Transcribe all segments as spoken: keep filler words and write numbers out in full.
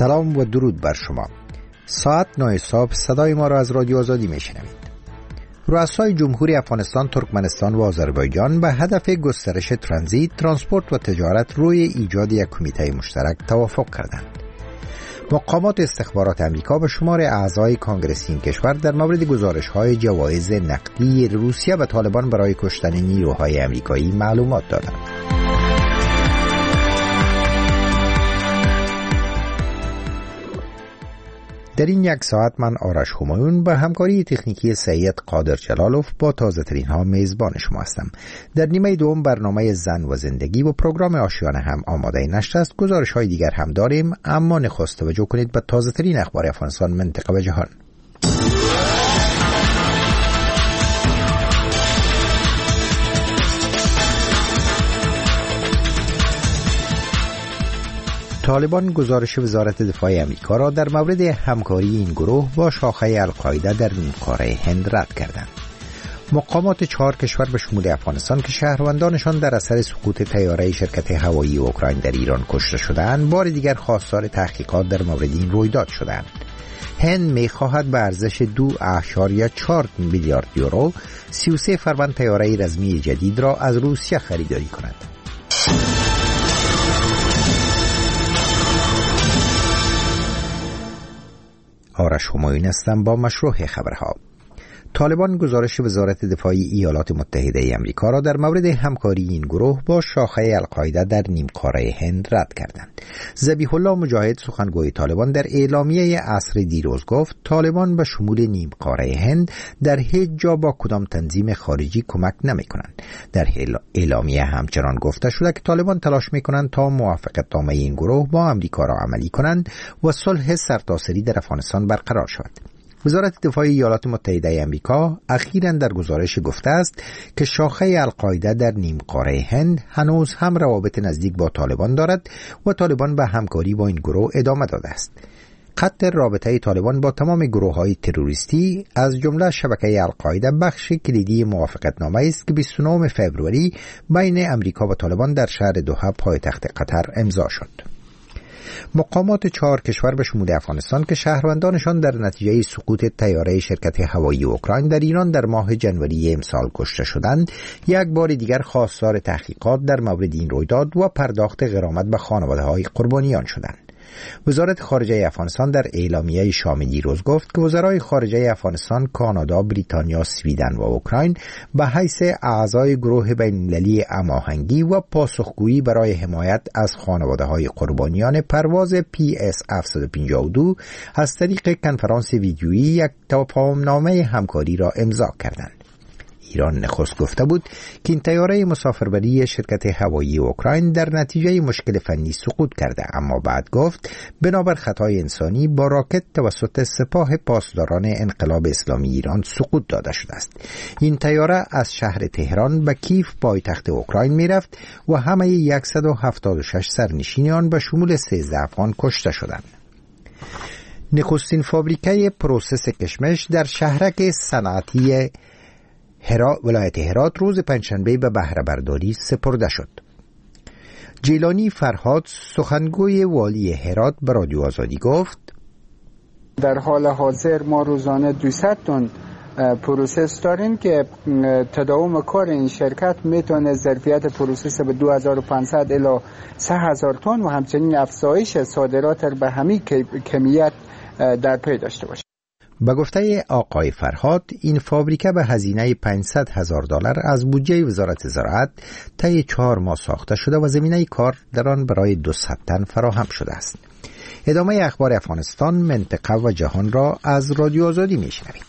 سلام و درود بر شما. ساعت نه صبح صدای ما را از رادیو آزادی میشنوید. رؤسای جمهوری افغانستان، ترکمنستان و آذربایجان به هدف گسترش ترانزیت، ترانسپورت و تجارت روی ایجاد یک کمیته مشترک توافق کردند. مقامات استخبارات امریکا به شمار اعضای کانگرسی این کشور در مورد گزارش‌های جوایز نقدی روسیه و طالبان برای کشتن نیروهای امریکایی معلومات دادند. در این یک ساعت من آرش همایون به همکاری تکنیکی سید قادر جلالوف با تازه ترین ها میزبان شما هستم. در نیمه دوم برنامه زن و زندگی و پروگرام آشیانه هم آماده نشته است. گزارش های دیگر هم داریم، اما نخست توجه کنید به تازه ترین اخبار افغانستان، منطقه و جهان. طالبان گزارش وزارت دفاع امریکا را در مورد همکاری این گروه با شاخه القاعده در نیمکره هند رد کردند. مقامات چهار کشور به شمول افغانستان که شهروندانشان در اثر سقوط طیاره شرکت هوایی اوکراین در ایران کشته شدند، بار دیگر خواستار تحقیقات در مورد این رویداد شدند. هند می‌خواهد به ارزش دو اعشاریه چهار میلیارد یورو سی و سه فروند طیاره رزمی جدید را از روسیه خریداری کند. آرش همایون هستم با مشروع خبرها. طالبان گزارش وزارت دفاع ایالات متحده امریکا را در مورد همکاری این گروه با شاخه القاعده در نیمکره هند رد کردند. ذبیح الله مجاهد، سخنگوی طالبان، در اعلامیه عصر دیروز گفت طالبان به شمول نیمکره هند در هیچ جا با کدام تنظیم خارجی کمک نمی کنند. در اعلامیه همچنان گفته شده که طالبان تلاش می کنند تا موافقت نامه این گروه با امریکا را عملی کنند و صلح سرتاسری در افغانستان برقرار شود. وزارت دفاع ایالات متحده آمریکا اخیراً در گزارش گفته است که شاخه القاعده در نیمکره هند هنوز هم روابط نزدیک با طالبان دارد و طالبان به همکاری با این گروه ادامه داده است. خط رابطه طالبان با تمام گروه‌های تروریستی از جمله شبکه القاعده بخش کلیدی موافقتنامه است که بیست و نهم فوریه بین امریکا و طالبان در شهر دوحه پایتخت قطر امضا شد. مقامات چهار کشور به شمول افغانستان که شهروندانشان در نتیجه سقوط طیاره شرکت هوایی اوکراین در ایران در ماه ژانویه امسال کشته شدند، یک بار دیگر خواستار تحقیقات در مورد این رویداد و پرداخت غرامت به خانواده‌های قربانیان شدند. وزارت خارجه افغانستان در اعلامیه شام دیروز گفت که وزرای خارجه افغانستان، کانادا، بریتانیا، سویدن و اوکراین به حیث اعضای گروه بین‌المللی هماهنگی و پاسخگویی برای حمایت از خانواده‌های قربانیان پرواز پی اس هفتصد و پنجاه و دو از طریق کنفرانس ویدیویی یک تفاهم‌نامه همکاری را امضا کردند. ایران نخست گفته بود که این طیاره مسافربری شرکت هوایی اوکراین در نتیجه مشکل فنی سقوط کرده، اما بعد گفت بنابر خطای انسانی با راکت توسط سپاه پاسداران انقلاب اسلامی ایران سقوط داده شده است. این طیاره از شهر تهران به کیف پایتخت اوکراین میرفت و همه صد و هفتاد و شش سرنشین آن به شمول سیزده افغان کشته شدند. نخستین فابریکه پروسس کشمش در شهرک صنعتی هرات ولایت هرات روز پنجشنبه به بهره برداری سپرده شد. جیلانی فرهاد، سخنگوی والی هرات، به رادیو آزادی گفت در حال حاضر ما روزانه دویست تن پروسس داریم که تداوم کار این شرکت میتونه ظرفیت پروسس به دو هزار و پانصد الی سه هزار تن و همچنین افزایش صادرات به همین کمیت در پی داشته باشه. به گفته آقای فرهاد، این فابریکه به هزینه پانصد هزار دلار از بودجه وزارت زراعت طی چهار ماه ساخته شده و زمینه کار در آن برای دویست تن فراهم شده است. ادامه اخبار افغانستان، منطقه و جهان را از رادیو آزادی میشنوید.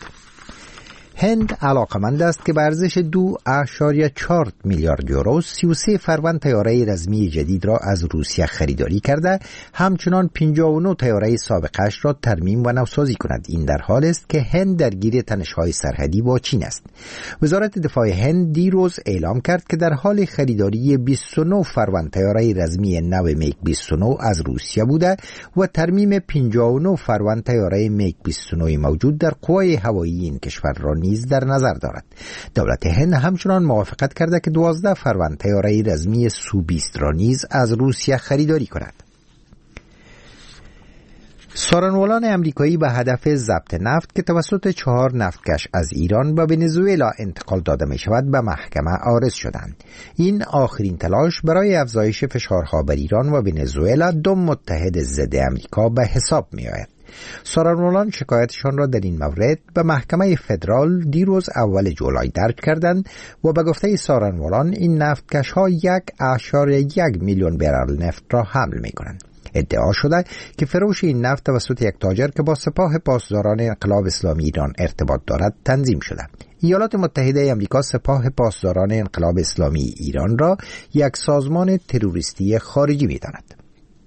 هند علاقمند است که به ارزش دو اعشاریه چهار میلیارد یورو سی و سه فروند طیاره رزمی جدید را از روسیه خریداری کرده، همچنان پنجاه و نه طیاره سابقه‌اش را ترمیم و نوسازی کند. این در حال است که هند درگیر تنش‌های سرحدی با چین است. وزارت دفاع هند دیروز اعلام کرد که در حال خریداری بیست و نه فروند طیاره رزمی نو میگ بیست و نه از روسیه بوده و ترمیم پنجاه و نه فروند طیاره میگ بیست و نه موجود در قوای هوایی این کشور را نیز در نظر دارد. دولت هند همچنان موافقت کرده که دوازده فروند طیاره رزمی سو بیست را نیز از روسیه خریداری کند. سارنوالان امریکایی به هدف ضبط نفت که توسط چهار نفتکش از ایران به ونزوئلا انتقال داده می شود به محکمه عارض شدند. این آخرین تلاش برای افزایش فشارها بر ایران و ونزوئلا، دو متحد ضد امریکا، به حساب می آید. سارنوالان شکایتشان را در این مورد به محکمه فدرال دیروز اول جولای درج کردند و به گفته سارنوالان این نفتکش ها یک اشاره یک میلیون برل نفت را حمل می کنند. ادعا شده که فروش این نفت توسط یک تاجر که با سپاه پاسداران انقلاب اسلامی ایران ارتباط دارد تنظیم شده. ایالات متحده آمریکا سپاه پاسداران انقلاب اسلامی ایران را یک سازمان تروریستی خارجی می‌داند.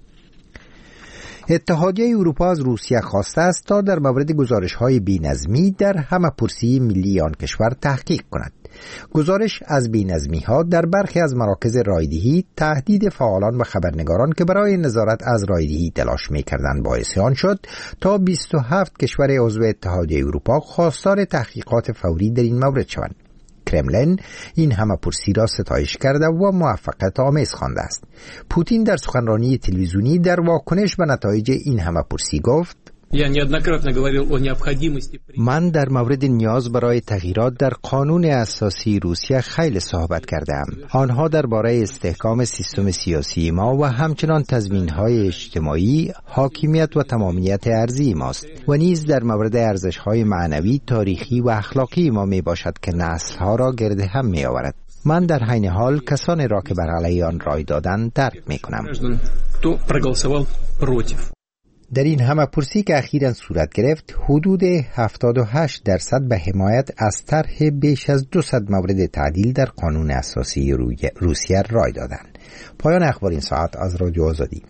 اتحادیه اروپا از روسیه خواسته است تا در مورد گزارش‌های بی‌نظمی در همه‌پرسی ملی آن کشور تحقیق کند. گزارش از بی‌نظمی‌ها در برخی از مراکز رایدهی تهدید فعالان و خبرنگاران که برای نظارت از رایدهی تلاش می‌کردند باعث آن شد تا بیست و هفت کشور عضو اتحادیه اروپا خواستار تحقیقات فوری در این مورد شوند. کرملین این همه‌پرسی را ستایش کرده و موفقیت آمیز خوانده است. پوتین در سخنرانی تلویزیونی در واکنش به نتایج این همه‌پرسی گفت: من در مورد نیاز برای تغییرات در قانون اساسی روسیه خیلی صحبت کردم. آنها درباره استحکام سیستم سیاسی ما و همچنان تضمین‌های اجتماعی، حاکمیت و تمامیت ارضی ماست و نیز در مورد ارزش‌های معنوی، تاریخی و اخلاقی ما می باشد که نسل‌ها را گرد هم می آورد. من در حین حال کسانی را که بر علیه آن رای دادند درک می کنم. در این همه‌پرسی که اخیراً صورت گرفت، حدود هفتاد و هشت درصد به حمایت از طرح بیش از دویست مورد تعدیل در قانون اساسی روسیه رای دادند. پایان اخبار این ساعت از رادیو آزادی.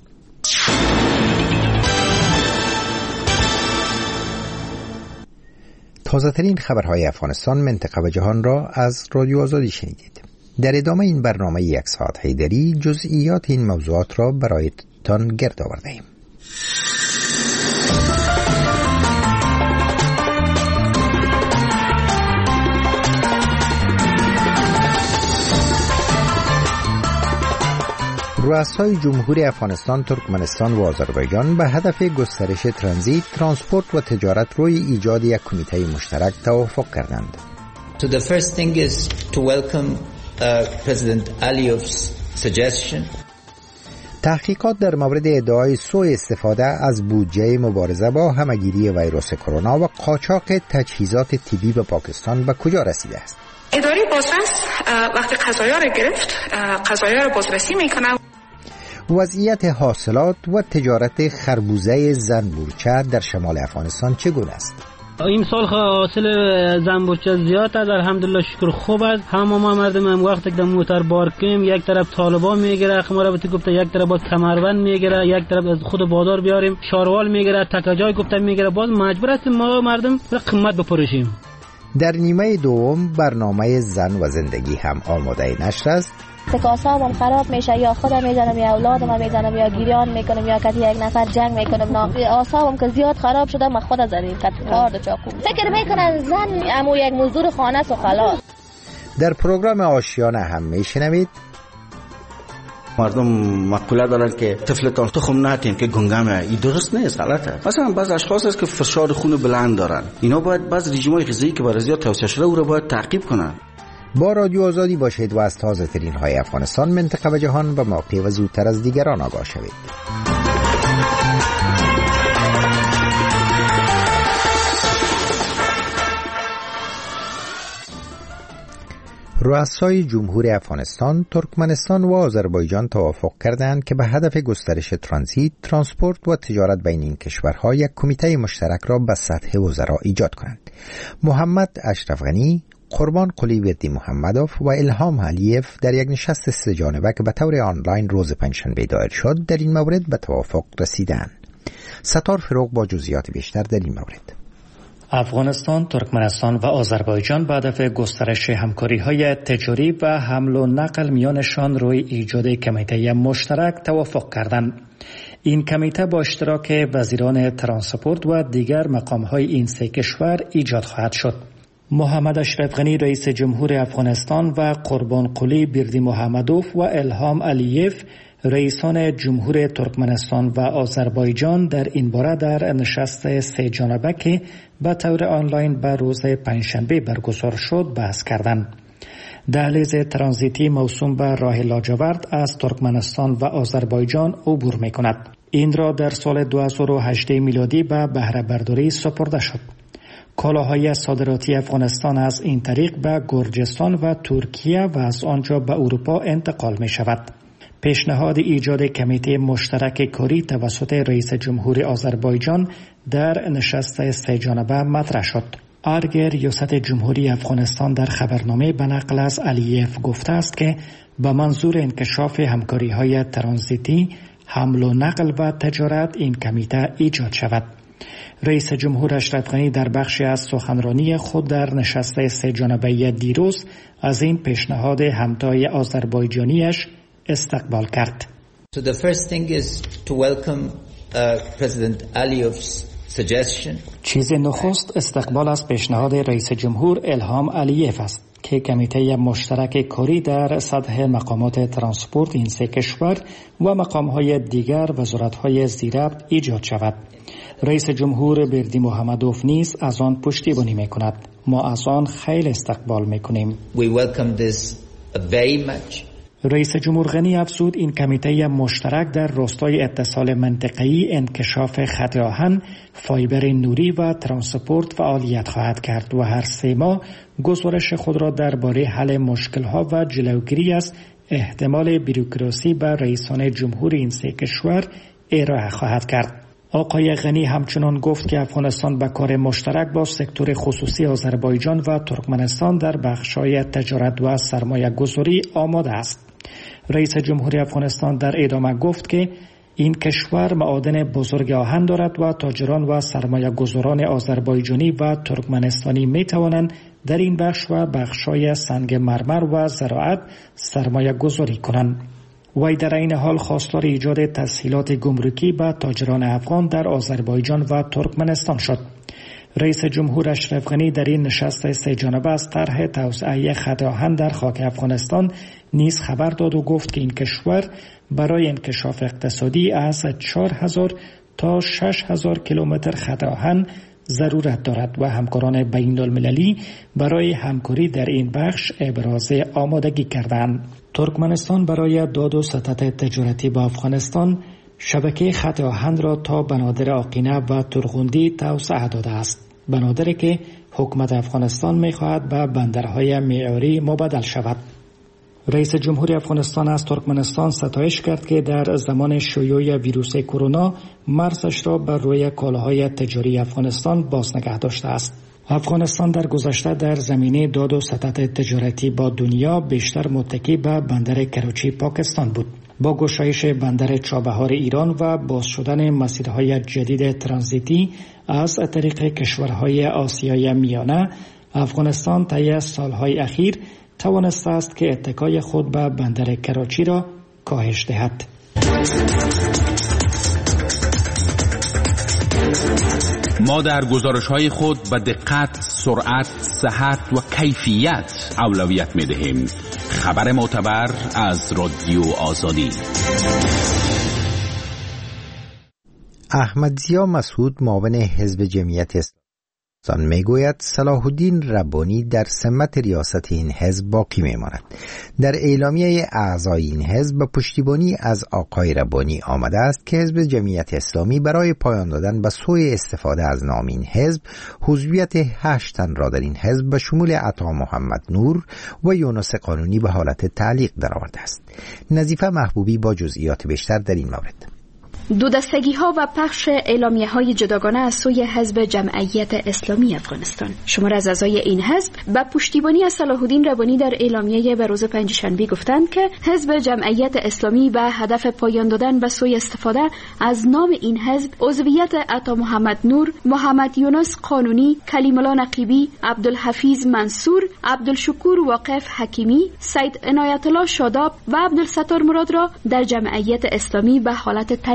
تازه ترین خبرهای افغانستان، منطقه و جهان را از رادیو آزادی شنیدید. در ادامه این برنامه یک ساعت حیدری جزئیات این موضوعات را برایتان گرد آورده‌ایم. رؤسای جمهوری افغانستان، ترکمنستان و آذربایجان به هدف گسترش ترانزیت، ترانسپورت و تجارت روی ایجاد یک کمیته مشترک توافق کردند. So the first thing is to welcome uh, President Aliyev's suggestion. تحقیقات در مورد ادعای سوء استفاده از بودجه مبارزه با همه‌گیری ویروس کرونا و قاچاق تجهیزات طبی به پاکستان به کجا رسیده است؟ اداره بازرس وقتی قضایا را گرفت، قضایا را بازرسی میکنه. وضعیت حاصلات و تجارت خربوزه زنبورچه در شمال افغانستان چگونه است؟ این سال حاصل زنبورچه زیاد است، الحمدلله، شکر خوب است. همه ما مردم هم وقتی که موتر بارکیم، یک طرف طالبان میگیره، ما را بهت گفته یک طرف با کمربند میگیره، یک طرف از خود بازار بیاریم، شاروال میگیره، تکجای گفته میگیره، باز مجبور هستیم ما مردم را قیمت بپروشیم. در نیمه دوم برنامه زن و زندگی هم آماده نشر است. اعصابم خراب میشه، یا خودم میزنم یا اولادم میزنم یا گریان میکنم یا کسی یک نفر جنگ میکنم. نه، اعصابم که زیاد خراب شده، من خود زدم کار دو چاقو. فکر میکنن زن امو یک مزدور خانه است و خلاص. در پروگرام آشیانه هم میشنوید مردم مقوله دارن که طفلتان تخم نتین که گنگامه. این درست نیست، غلطه. مثلا بعض اشخاص هست که فشار خون بلند دارن، اینا باید بعض رژیم‌های غذایی که برای زیاد توصیه شده او را باید تعقیب کنن. با رادیو آزادی باشید و از تازه ترین های افغانستان، منطقه و جهان به موقع و زودتر از دیگران آگاه شوید. رؤسای جمهوری افغانستان، ترکمنستان و آذربایجان توافق کردند که به هدف گسترش ترانزیت، ترانسپورت و تجارت بین این کشورها یک کمیته مشترک را به سطح وزرا ایجاد کنند. محمد اشرف غنی، قربان قلی وردی محمدوف و الهام علیف در یک نشست سه جانبه که به طور آنلاین روز پنجشنبه دایر شد در این مورد به توافق رسیدند. ستار فروغ با جزئیات بیشتر در این مورد. افغانستان، ترکمنستان و آذربایجان به هدف گسترش همکاری‌های تجاری و حمل و نقل میانشان روی ایجاد کمیته مشترک توافق کردند. این کمیته با اشتراک وزیران ترانسپورت و دیگر مقام‌های این سه کشور ایجاد خواهد شد. محمد اشرف غنی رئیس جمهور افغانستان و قربان قلی وردی محمدوف و الهام علیف رئیسان جمهور ترکمنستان و آذربایجان در این باره در نشست سه جانبه که به طور آنلاین به روز پنجشنبه برگزار شد بحث کردند. دهلیز ترانزیتی موسوم به راه لاجورد از ترکمنستان و آذربایجان عبور می کند. این را در سال دو هزار و هجده میلادی به بهره برداری سپرده شد. کالاهای صادراتی افغانستان از این طریق به گرجستان و ترکیه و از آنجا به اروپا انتقال می شود. پیشنهاد ایجاد کمیته مشترک کاری توسط رئیس جمهور آذربایجان در نشست سه جانبه مطرح شد. ارگ ریاست جمهوری افغانستان در خبرنامه به نقل از علیف گفته است که به منظور انکشاف همکاری‌های ترانزیتی، حمل و نقل و تجارت این کمیته ایجاد شود. رئیس جمهور اشرف غنی در بخشی از سخنرانی خود در نشست سه جانبه دیروز از این پیشنهاد همتای آذربایجانیش استقبال کرد. So the first thing is to welcome uh, President Aliyev's suggestion. چیز نخست استقبال از پیشنهاد رئیس جمهور الهام علیف است که کمیته مشترک کاری در سطح مقامات ترانسپورت این سه کشور و مقام‌های دیگر وزارت‌های زیربط ایجاد شود. رئیس جمهور بردی محمدوف نیز از آن پشتیبانی می‌کند. ما از آن خیلی استقبال می‌کنیم. We welcome this very much. رئیس جمهور غنی افزود این کمیته مشترک در راستای اتصال منطقه‌ای، انکشاف خط آهن، فایبر نوری و ترانسپورت فعالیت خواهد کرد و هر سه ماه گزارش خود را درباره حل مشکل‌ها و جلوگیری از احتمال بروکراسی به رئیسان جمهور این سه کشور ارائه خواهد کرد. آقای غنی همچنان گفت که افغانستان به کار مشترک با سکتور خصوصی آذربایجان و ترکمنستان در بخش‌های تجارت و سرمایه گذاری آماده است. رئیس جمهوری افغانستان در ادامه گفت که این کشور معادن بزرگ آهن دارد و تاجران و سرمایه گذاران آذربایجانی و ترکمنستانی می توانند در این بخش و بخش‌های سنگ مرمر و زراعت سرمایه گذاری کنند. وی در این حال خواستار ایجاد تسهیلات گمرکی به تاجران افغان در آذربایجان و ترکمنستان شد. رئیس جمهور اشرف غنی در این نشست سه جانبه از طرح توسعه خط آهن در خاک افغانستان نیز خبر داد و گفت که این کشور برای انکشاف اقتصادی از چهار هزار تا شش هزار کیلومتر خط آهن ضرورت دارد و همکاران بین المللی برای همکاری در این بخش ابراز آمادگی کردند. ترکمنستان برای داد و ستد تجارتی با افغانستان شبکه خط آهن را تا بنادر آقینه و ترغوندی توسعه داده است. بنادری که حکومت افغانستان می‌خواهد به بندرهای معیاری مبادل شود. رئیس جمهوری افغانستان از ترکمنستان ستایش کرد که در زمان شیوع ویروس کرونا مرزش را بر روی کالاهای تجاری افغانستان باز نگه داشته است. افغانستان در گذشته در زمینه داد و ستد تجارتی با دنیا بیشتر متکی به بندر کراچی پاکستان بود. با گشایش بندر چابهار ایران و باز شدن مسیرهای جدید ترانزیتی از طریق کشورهای آسیای میانه، افغانستان طی سالهای اخیر توانسته است که اتکای خود به بندر کراچی را کاهش دهد. ما در گزارش‌های خود به دقت، سرعت، صحت و کیفیت اولویت می‌دهیم. خبر معتبر از رادیو آزادی. احمدضیا مسعود معاون حزب جمعیت اسلامی میگوید صلاح الدین ربانی در سمت ریاست این حزب باقی میماند. در اعلامیه اعضای این حزب به پشتیبانی از آقای ربانی آمده است که حزب جمعیت اسلامی برای پایان دادن به سوی استفاده از نام این حزب حضویت هشت تن را در این حزب به شمول عطا محمد نور و یونس قانونی به حالت تعلیق درآورده است. نظیفه محبوبی با جزئیات بیشتر در این مورد. دو دستگی ها و پخش اعلامیه های جداگانه از سوی حزب جمعیت اسلامی افغانستان. شمار از اعضای این حزب با پشتیبانی از صلاح الدین ربانی در اعلامیه به روز پنجشنبه گفتند که حزب جمعیت اسلامی به هدف پایان دادن به سوی استفاده از نام این حزب عضویت عطا محمد نور، محمد یونس قانونی، کلیم الله نقیبی، عبدالحفیظ منصور، عبدالشکور واقف حکیمی، سید عنایت الله شاداب و عبدالستار مراد را در جمعیت اسلامی به حالت تعلیق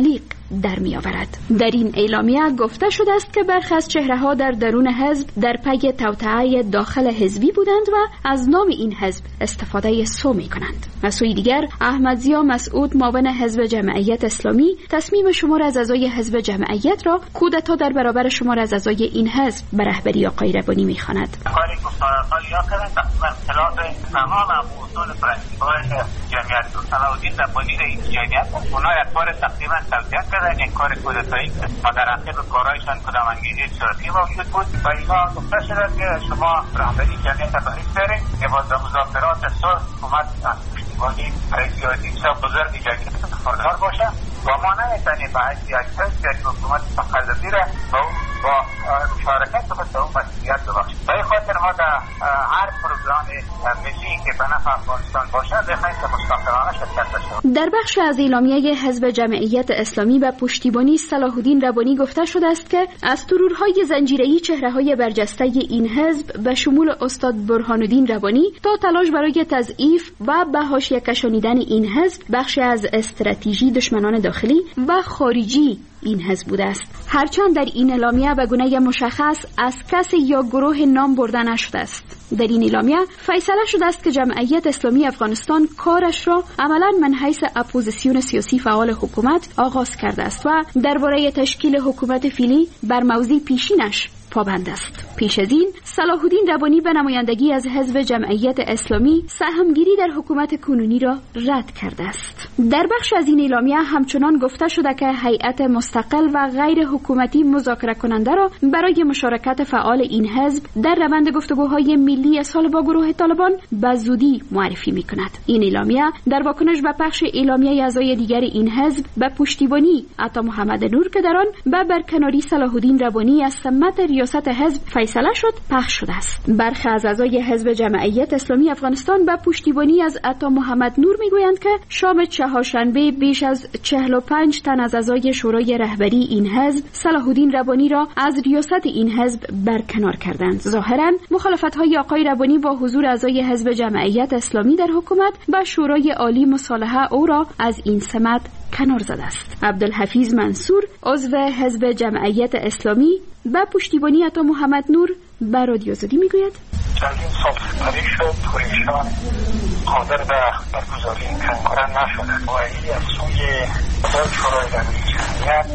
در می آورد. در این اعلامیه گفته شده است که برخی از چهره‌ها در درون حزب در پی توطئه داخل حزبی بودند و از نام این حزب استفاده سو می کنند. از سوی دیگر احمد ضیا مسعود معاون حزب جمعیت اسلامی تصمیم شمار از اعضای حزب جمعیت را کودتا در برابر شمار از اعضای این حزب به رهبری آقای ربانی می خواند. کاری گستاخانه‌ای کردن تقریبا خلاف تمام اصول پرنسیپ‌های جمعیت. صلاح الدین ربانی رئیس جمعیت اونها یک بار تقریبا توجیه کردن این کار کودتایی و در عقب کارهایشان کدام انگیزه سیاسی موجود بود و اینا گفته شده که شما رهبری جمعیت را برید که با مذاکرات صلح حکومت پشتیبانی رئیس جمهور بزرگ جمعیت خبردار باشه و ما نمیتونیم به حیث یک حزب یک حکومت مقلدی را با اون با مشارکت خود به اون مسئولیت ببخشیم. به این خاطر ما در هر پروگرام ملی که به نفع افغانستان باشه بخواهیم که مستقلانه شرکت داشته. در بخش از اعلامیه حزب جمعیت اسلامی و پشتیبانی صلاح الدین ربانی گفته شده است که از ترورهای زنجیره‌ای چهره‌های برجسته این حزب به شمول استاد برهان الدین ربانی تا تلاش برای تضعیف و به حاشیه کشانیدن این حزب بخش از استراتژی دشمنان داخلی و خارجی این حزب بوده است. هرچند در این اعلامیه به گونه مشخص از کسی یا گروه نام برده نشده است. در این اعلامیه فیصله شده است که جمعیت اسلامی افغانستان کارش را عملاً من حیث اپوزیسیون سیاسی فعال حکومت آغاز کرده است و درباره تشکیل حکومت فعلی بر موضوع پیشینش پابند است. پیش از این صلاح الدین ربانی به نمایندگی از حزب جمعیت اسلامی سهمگیری در حکومت کنونی را رد کرده است. در بخش از این اعلامیه همچنان گفته شده که هیئت مستقل و غیر حکومتی مذاکره کننده را برای مشارکت فعال این حزب در روند گفتگوهای ملی سال با گروه طالبان به زودی معرفی می‌کند. این اعلامیه در واکنش به پخش اعلامیه اعضای دیگر این حزب به پشتیبانی عطا محمد نور که در آن به برکناری صلاح الدین ربانی از سمت ریاست حزب فیصله شد پخش شده است. برخی از اعضای حزب جمعیت اسلامی افغانستان به پشتیبانی از عطا محمد نور میگویند که شام چهارشنبه بیش از چهل و پنج تن از اعضای شورای رهبری این حزب صلاح الدین ربانی را از ریاست این حزب برکنار کردند. ظاهرا مخالفت‌های آقای ربانی با حضور اعضای حزب جمعیت اسلامی در حکومت با شورای عالی مصالحه او را از این سمت کنار زده است. عبدالحفیظ منصور عضو حزب جمعیت اسلامی با پشتیبانی عطا محمد نور به رادیو آزادی میگوید چندین سال سپری شد و ایشان قادر به برگزاری این کنگره نشدند و این از سوی شورای رهبری جمعیت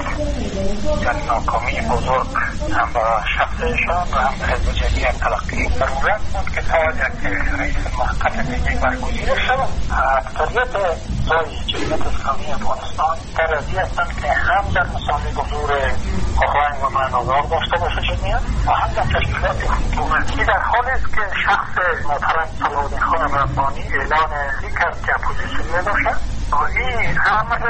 یعنی ناکامی بزرگ هم به شخصشان و هم به حزب جمعیت تلقی ضرورت بود که تا یک رئیس موقت دیگه برگزیده شود. اکثریت اعضای جمعیت اسلامی افغانستان در راضی هستند که هم در مسابقه حضور آهنگ و معنادار داشته باشه جمعیت و هم در تشکیلات حکومتی در حالی است که شخص محترم صلاح الدین خان ربانی اعلان کرد که اپوزیسیون باشد و این امر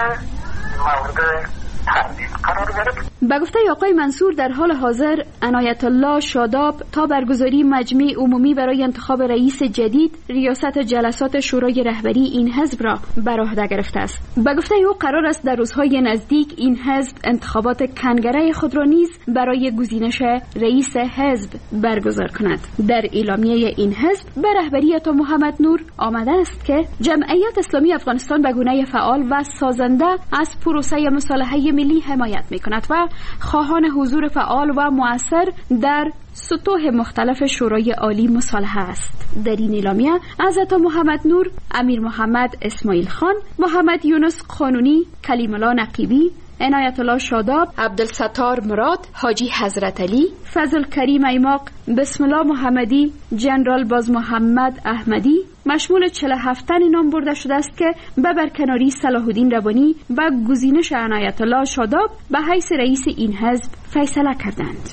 مورد تردید قرار گرفت. به گفته آقای منصور در حال حاضر عنایت الله شاداب تا برگزاری مجمع عمومی برای انتخاب رئیس جدید ریاست جلسات شورای رهبری این حزب را بر عهده گرفته است. به گفته او قرار است در روزهای نزدیک این حزب انتخابات کنگره خود را نیز برای گزینش رئیس حزب برگزار کند. در اعلامیه این حزب به رهبری عطا محمد نور آمده است که جمعیت اسلامی افغانستان به گونه فعال و سازنده از پروسه مصالحه ملی حمایت می‌کند و خواهان حضور فعال و مؤثر در سطوح مختلف شورای عالی مصالحه است. در این اعلامیه از عطا محمد نور، امیر محمد اسماعیل خان، محمد یونس قانونی، کلیم الله نقیبی، عنایت الله شاداب، عبدالستار مراد، حاجی حضرت علی، فضل کریم ایماق، بسم الله محمدی، جنرال باز محمد احمدی مشمول چهل و هفت تن نام برده شده است که به برکناری صلاح الدین ربانی و گزینش عنایت الله شاداب به حیث رئیس این حزب فیصله کردند.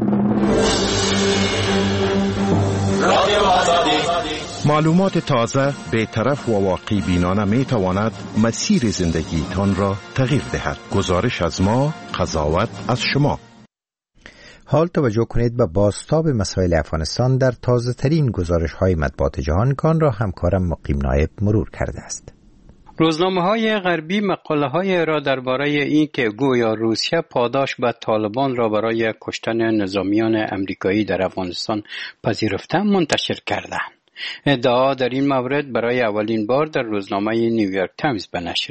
معلومات تازه، بی‌طرف و واقعی بینانه می تواند مسیر زندگیتان را تغییر دهد. گزارش از ما، قضاوت از شما. حال توجه کنید به بازتاب مسائل افغانستان در تازه ترین گزارش های مطبوعات جهان کان را همکارم مقیم نایب مرور کرده است. روزنامه های غربی مقاله های را درباره این که گویا روسیه پاداش به طالبان را برای کشتن نظامیان امریکایی در افغانستان پذیرفته منتشر کردند. ادعا در این مورد برای اولین بار در روزنامه نیویورک تایمز به نشر رسید.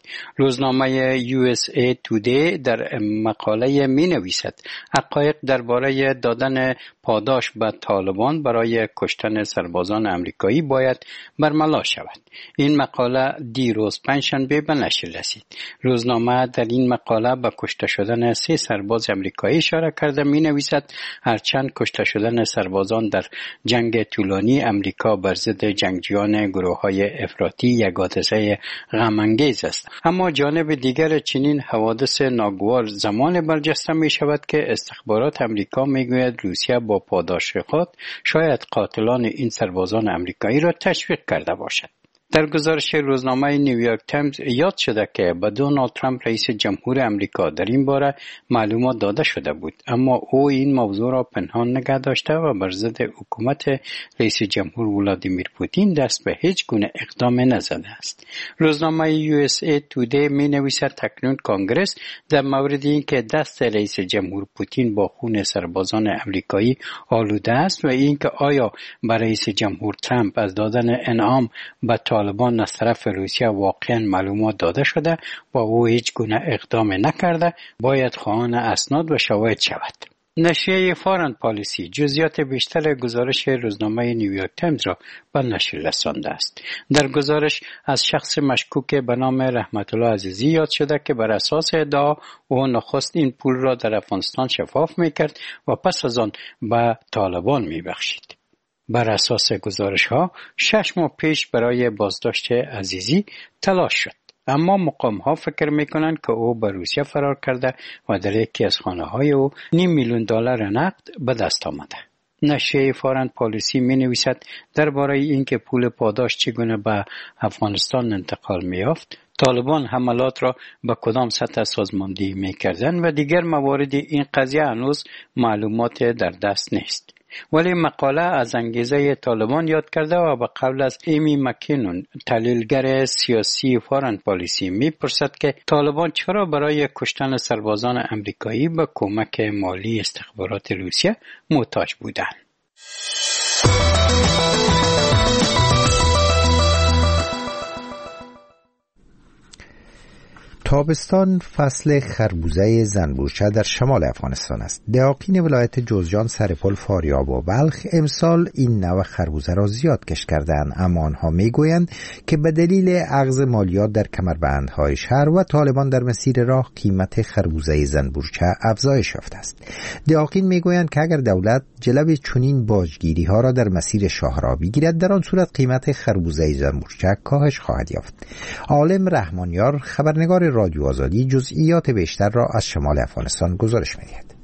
روزنامه یو اس ای تودی در مقاله می نویسد حقایق درباره دادن پاداش به طالبان برای کشتن سربازان امریکایی باید برملا شود. این مقاله دیروز پنجشنبه به نشر رسید. روزنامه در این مقاله به کشته شدن سه سرباز امریکایی اشاره کرده می نویسد هرچند کشته شدن سربازان در جنگ طولانی امریکا بر ضد جنگجویان گروه‌های افراطی یک حادثه غم‌انگیز است، اما جانب دیگر چنین حوادث ناگوار زمان برجسته می شود که استخبارات امریکا می گوید روسیه با پاداش خود شاید قاتلان این سربازان امریکایی را تشویق کرده باشد. در گزارش روزنامه نیویورک تایمز یاد شده که به دونالد ترامپ رئیس جمهور امریکا در این باره معلومات داده شده بود، اما او این موضوع را پنهان نگه داشته و بر ضد حکومت رئیس جمهور ولادیمیر پوتین دست به هیچ گونه اقدام نزده است. روزنامه یو اس ای تودی می نویسد تکنون کانگرس در مورد اینکه دست رئیس جمهور پوتین با خون سربازان امریکایی آلوده است و اینکه آیا برای رئیس جمهور ترامپ از دادن انعام به طالبان از طرف روسیه واقعا معلومات داده شده و او هیچ گونه اقدام نکرده باید خواهان اسناد و شواهد شود. نشریه فارن پالیسی جزئیات بیشتر گزارش روزنامه نیویورک تایمز را به نشر رسانده است. در گزارش از شخص مشکوک به نام رحمت الله عزیزی یاد شده که بر اساس ادعا او نخست این پول را در افغانستان شفاف میکرد و پس از آن به طالبان میبخشید. بر اساس گزارش ها شش ماه پیش برای بازداشت عزیزی تلاش شد، اما مقام ها فکر میکنند که او به روسیه فرار کرده و در یکی از خانه های او نیم میلیون دلار نقد به دست آمده. نشریه فارن پالیسی می نویسد درباره اینکه پول پاداش چگونه به افغانستان انتقال می‌یافت، طالبان حملات را به کدام سطح سازماندهی می‌کردند و دیگر موارد این قضیه هنوز معلومات در دست نیست. ولی مقاله از انگیزه طالبان یاد کرده و به قول از ایمی مکینون تحلیلگر سیاسی فارن پالیسی میپرسد که طالبان چرا برای کشتن سربازان امریکایی به کمک مالی استخبارات روسیه محتاج بودند. تابستان فصل خربوزه زنبورچه در شمال افغانستان است. دهاقین ولایت جوزجان، سرپل، فاریاب و بلخ امسال این نوع خربوزه را زیاد کشت کردند، اما آنها میگویند که به دلیل اخذ مالیات در کمربندهای شهر و طالبان در مسیر راه قیمت خربوزه زنبورچه افزایش یافته است. دهاقین میگویند که اگر دولت جلوی چنین باجگیری ها را در مسیر شاهراه بگیرد، در آن صورت قیمت خربوزه زنبورچه کاهش خواهد یافت. عالم رحمانیار، خبرنگار رادیو آزادی، جزئیات بیشتر را از شمال افغانستان گزارش می‌دهد.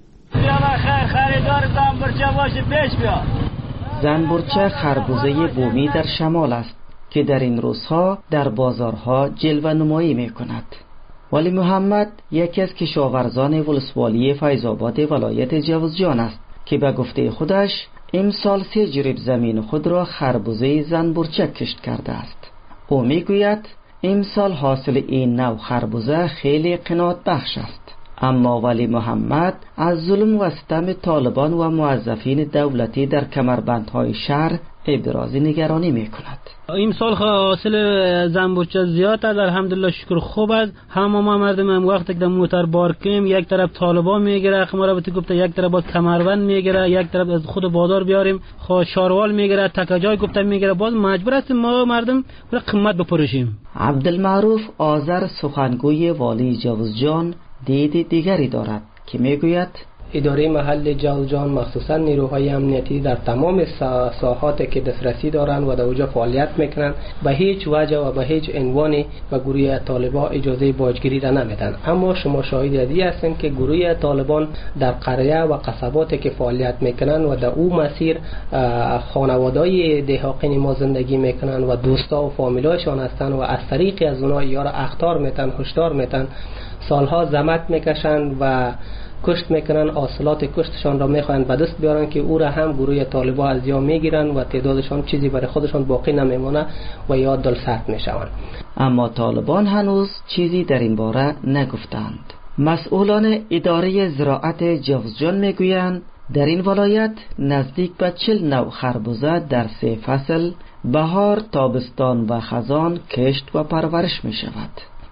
خریدار زنبورچه باشه پیش بیا. زنبورچه خربوزه بومی در شمال است که در این روزها در بازارها جلوه نمایی می‌کند. ولی محمد یکی از کشاورزان ولسوالی فیض‌آباد ولایت جوزجان است که به گفته خودش امسال سه جریب زمین خود را خربوزه زنبورچه کشت کرده است. او میگوید امسال حاصل این نوع خربوزه خیلی قناعت بخش است، اما ولی محمد از ظلم و ستم طالبان و موظفین دولتی در کمربندهای شهر ابراز نگرانی میکند. این سال حاصل زنبورچه زیاد است، الحمدلله شکر خوب است. همه ما مردم هم وقتی که موتر بار کنیم یک طرف طالبان میگیره، ما را بهت گفته یک طرف با کمربند میگیره، یک طرف از خود بازار بیاریم خو شاروال میگیره، تکجای گفته میگیره، باز مجبور هستیم ما مردم برای قیمت بپروشیم. عبدالمعروف آذر سخنگوی والی جوزجان دید دیگری دارد که میگوید اداره محل جوزجان مخصوصا نیروهای امنیتی در تمام ساحاتی که دسترسی دارند و در اونجا فعالیت میکنند به هیچ وجه و به هیچ عنوانی به گروه طالبان اجازه باجگیری را نمیدن. اما شما شاهد ازی هستند که گروه طالبان در قریه و قصباتی که فعالیت میکنند و در او مسیر خانواده‌های دهاقین ما زندگی میکنند و دوستا و فامیلایشان هستند و از طریقی از اونها یا را اخطار میتن، هشدار میتن، سالها زحمت میکشند و کشت میکنن، حاصلات کشتشان را میخواهند به دست بیارن که او را هم گروه طالبان از یا میگیرن و تعدادشان چیزی برای خودشان باقی نمیمونه و یا دلسرد میشوند. اما طالبان هنوز چیزی در این باره نگفتند. مسئولان اداره زراعت جوزجان میگویند در این ولایت نزدیک به چل نوع خربوزه در سه فصل بهار، تابستان و خزان کشت و پرورش می شود.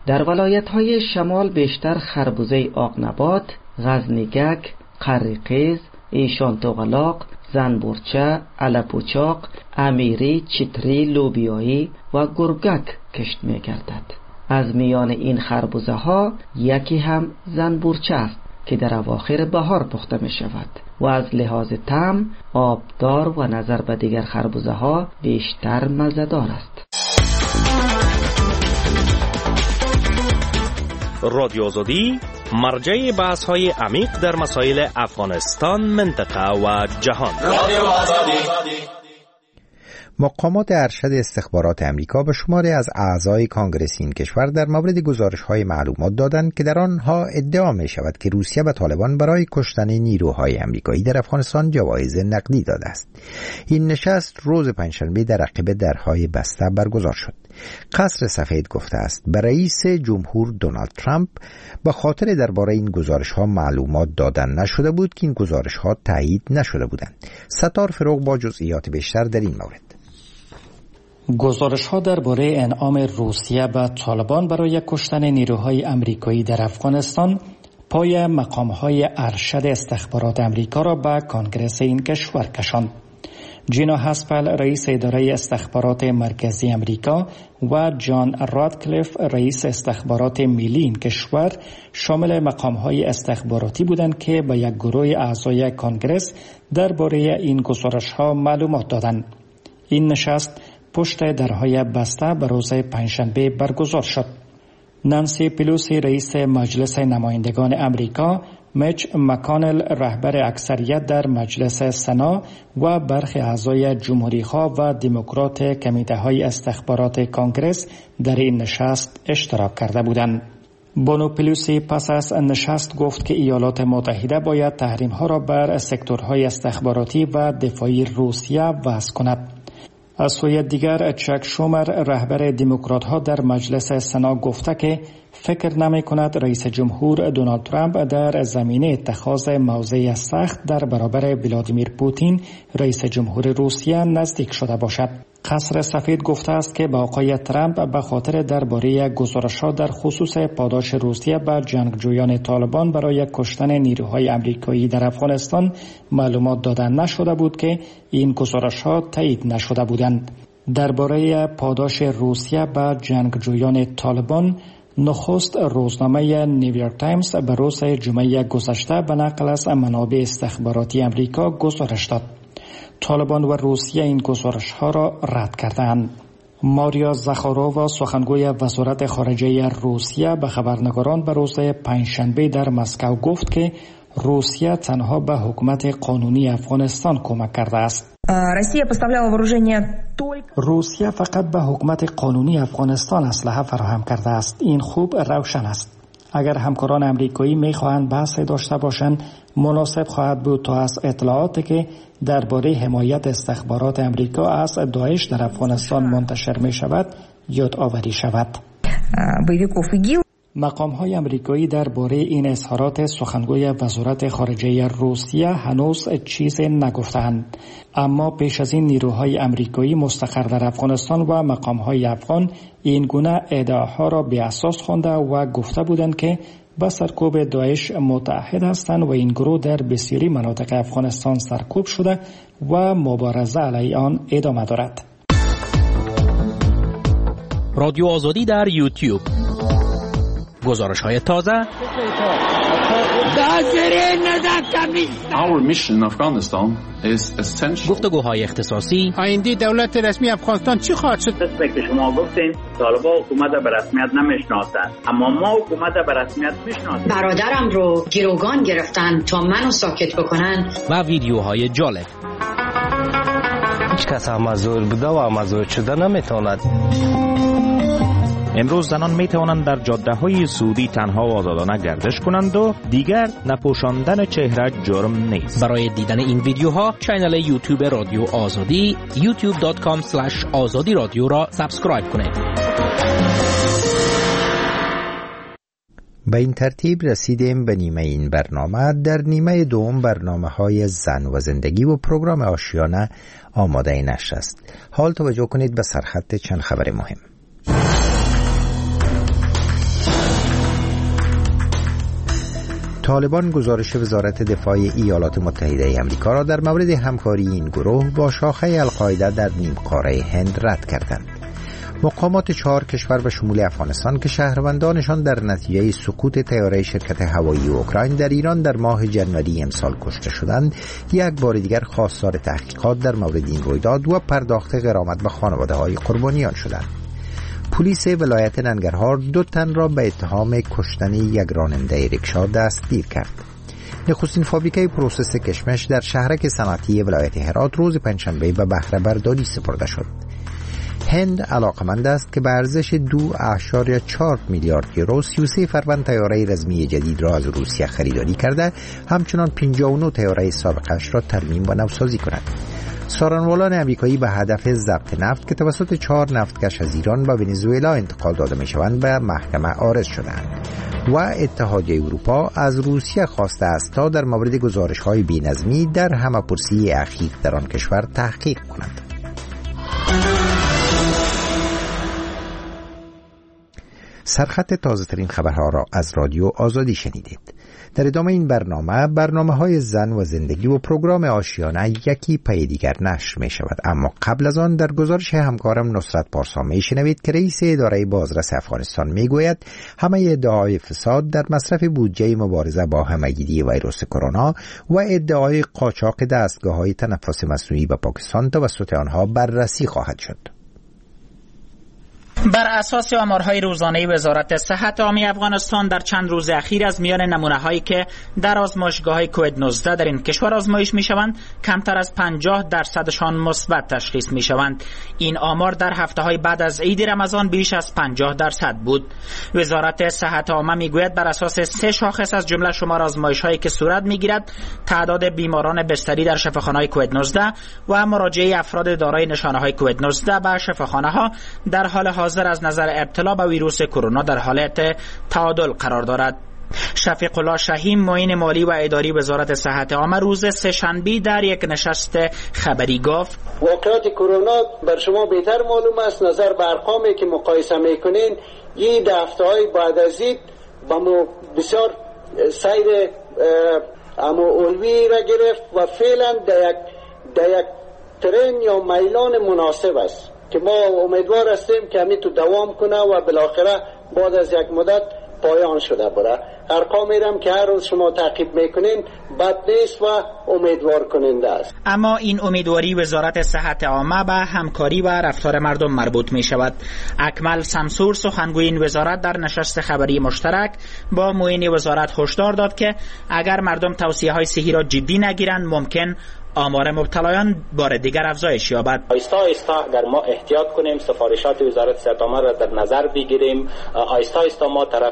در ولایت‌های شمال بیشتر خربوزه آقنبات، غزنیگک، قریقیز، ایشان توغلاق، زنبورچه، علپوچاق، امیری، چتری، لوبیایی و گرگک کشت می‌گردد. از میان این خربوزه ها یکی هم زنبورچه است که در اواخر بهار پخته می شود و از لحاظ طعم، آبدار و نظر به دیگر خربوزه ها بیشتر مزه‌دار است. رادیو آزادی مرجع بحث های عمیق در مسائل افغانستان، منطقه و جهان. رادیو آزادی. مقامات ارشد استخبارات امریکا به شماری از اعضای کانگرس این کشور در مورد گزارش‌های معلومات دادند که در آنها ادعا می شود که روسیه به طالبان برای کشتن نیروهای امریکایی در افغانستان جوایز نقدی داده است. این نشست روز پنجشنبه در عقب درهای بسته برگزار شد. قصر سفید گفته است به رئیس جمهور دونالد ترامپ به خاطر درباره این گزارش‌ها معلومات دادن نشده بود که این گزارش‌ها تایید نشده بودند. ستار فروغ با جزئیات بیشتر در این مورد. گزارش ها درباره انعام روسیه به طالبان برای کشتن نیروهای امریکایی در افغانستان پای مقام های ارشد استخبارات امریکا را به کانگرس این کشور کشاند. جینا هاسپل رئیس اداره استخبارات مرکزی امریکا و جان رادکلیف رئیس استخبارات ملی این کشور شامل مقام های استخباراتی بودند که به یک گروه اعضای کانگرس درباره این گزارش ها معلومات دادند. این نشست پشت درهای بسته به روز پنجشنبه برگزار شد. نانسی پیلوسی رئیس مجلس نمایندگان امریکا، میچ مکانل رهبر اکثریت در مجلس سنا و برخی اعضای جمهوری‌خواه و دموکرات کمیته‌های استخبارات کانگرس در این نشست اشتراک کرده بودند. بونو پیلوسی پس از نشست گفت که ایالات متحده باید تحریم‌ها را بر سکتورهای استخباراتی و دفاعی روسیه وضع کند. از سوی دیگر چک شومر رهبر دموکرات ها در مجلس سنا گفته که فکر نمی کند رئیس جمهور دونالد ترامپ در زمینه اتخاذ موضع سخت در برابر ولادیمیر پوتین رئیس جمهور روسیه نزدیک شده باشد. قصر سفید گفته است که با آقای ترامپ به خاطر درباره گزارش‌ها در خصوص پاداش روسیه به جنگجویان طالبان برای کشتن نیروهای امریکایی در افغانستان معلومات دادن نشده بود که این گزارش‌ها تایید نشده بودند. درباره پاداش روسیه به جنگجویان طالبان نخست روزنامه نیویورک تایمز به روز جمعه گذشته به نقل از منابع استخباراتی امریکا گزارش داد. طالبان و روسیه این گزارش ها را رد کردند. ماریا زخارووا سخنگوی وزارت خارجه روسیه به خبرنگاران به روز پنجشنبه در مسکو گفت که روسیه تنها به حکومت قانونی افغانستان کمک کرده است. روسیه فقط به حکومت قانونی افغانستان اسلحه فراهم کرده است. این خوب روشن است. اگر همکاران امریکایی میخواهند بحث داشته باشند، مناسب خواهد بود تا از اطلاعاتی که درباره حمایت استخبارات امریکا از داعش در افغانستان منتشر می شود یادآوری شود. مقام های امریکایی درباره این اظهارات سخنگوی وزارت خارجه روسیه هنوز چیزی نگفتند، اما پیش از این نیروهای امریکایی مستقر در افغانستان و مقام های افغان این گونه ادعاها را بی اساس خوانده و گفته بودند که با سرکوب داعش متحد هستند و این گروه در بسیاری مناطق افغانستان سرکوب شده و مبارزه علیه آن ادامه دارد. رادیو آزادی در یوتیوب، گزارش های تازه، Our mission in Afghanistan is essential. گفتگوهای اختصاصی. آینده دولت رسمی افغانستان چی خواهد شد؟ مثل که شما گفتین طالبان حکومت به رسمیت نمیشناسند، اما ما حکومت به رسمیت میشناسیم. برادرم رو گروگان گرفتن تا منو ساکت بکنن. و ویدیوهای جالب. هیچ کس مزور بوده و مزور شده نمیتواند. امروز زنان می توانند در جاده های سعودی تنها و آزادانه گردش کنند و دیگر نپوشاندن چهره جرم نیست. برای دیدن این ویدیوها کانال یوتیوب رادیو آزادی یوتیوب دات کام اسلش آزادی رادیو را سابسکرایب کنید. به این ترتیب رسیدیم به نیمه این برنامه. در نیمه دوم برنامه های زن و زندگی و پروگرام آشیانه آماده نشر است. حال توجه کنید به سرخط چند خبر مهم. طالبان گزارش وزارت دفاع ایالات متحده آمریکا را در مورد همکاری این گروه با شاخه القاعده در نیمکره هند رد کردند. مقامات چهار کشور به شمول افغانستان که شهروندانشان در نتیجه سقوط طیاره شرکت هوایی اوکراین در ایران در ماه جنوری امسال کشته شدند، یک بار دیگر خواستار تحقیقات در مورد این رویداد و پرداخت غرامت به خانواده‌های قربانیان شدند. پلیس ولایت ننگرهار دو تن را به اتهام کشتن یک راننده ریکشا دستگیر کرد. نخستین فابریکه پروسس کشمش در شهرک صنعتی ولایت هرات روز پنجشنبه به بهره برداری سپرده شد. هند علاقمند است که به ارزش دو اعشاریه چهار میلیارد یورو سی و سه فروند طیاره رزمی جدید را از روسیه خریداری کرده، همچنان پنجاه و نه طیاره سابقش را ترمیم و نوسازی کند. سارنوالان امریکایی به هدف ضبط نفت که توسط چهار نفتکش از ایران به ونزوئلا انتقال داده می شوند به محکمه عارض شدند و اتحادیه اروپا از روسیه خواسته است تا در مورد گزارش های بی‌نظمی در همه‌پرسی اخیر در آن کشور تحقیق کند. سرخط تازه ترین خبرها را از رادیو آزادی شنیدید. در ادامه این برنامه برنامه های زن و زندگی و پروگرام آشیانه یکی پی دیگر نشر می شود، اما قبل از آن در گزارش همکارم نصرت پارسا می شنوید که رئیس اداره بازرس افغانستان می گوید همه ادعای فساد در مصرف بودجه مبارزه با همه‌گیری ویروس کرونا و ادعای قاچاق دستگاه های تنفس مصنوعی به پاکستان توسط آنها بررسی خواهد شد. بر اساس آمارهای روزانه وزارت صحت عامه افغانستان در چند روز اخیر از میان نمونه‌هایی که در آزمایشگاه‌های کووید نوزده در این کشور آزمایش می‌شوند کمتر از پنجاه درصدشان مثبت تشخیص می‌شوند. این آمار در هفته‌های بعد از عید رمضان بیش از پنجاه درصد بود. وزارت صحت عامه می‌گوید بر اساس سه شاخص از جمله شمار آزمایش‌هایی که صورت می‌گیرد، تعداد بیماران بستری در شفاخانه‌های کووید نوزده و مراجعه افراد دارای نشانه‌های کووید نوزده به شفاخانه‌ها در حال حاضر از نظر ابتلا به ویروس کرونا در حالت تعادل قرار دارد. شفیق الله شهیم معین مالی و اداری وزارت صحت عامه روز سه شنبه در یک نشست خبری گفت واقعات کرونا بر شما بهتر معلوم است. نظر به ارقامی که مقایسه میکنین این هفته‌های بعد از عید با بسیار سیر اما اولوی را گرفت و فعلا در یک در یک ترین یا میلان مناسب است که ما امیدوار هستیم که همین تو دوام کنه و بالاخره بعد از یک مدت پایان شده بره. ارقام میرم که هر روز شما تعقیب میکنین بد نیست و امیدوار کننده است. اما این امیدواری وزارت صحت عامه به همکاری و رفتار مردم مربوط می شود. اکمل سمسور سخنگوی این وزارت در نشست خبری مشترک با معین وزارت هشدار داد که اگر مردم توصیه های صحی را جدی نگیرند ممکن آمار مبتلایان بار دیگر افزایش یابد. آیستا آیستا اگر ما احتیاط کنیم، سفارشات وزارت صحت عامه را در نظر بگیریم، آیستا آیستا ما طرف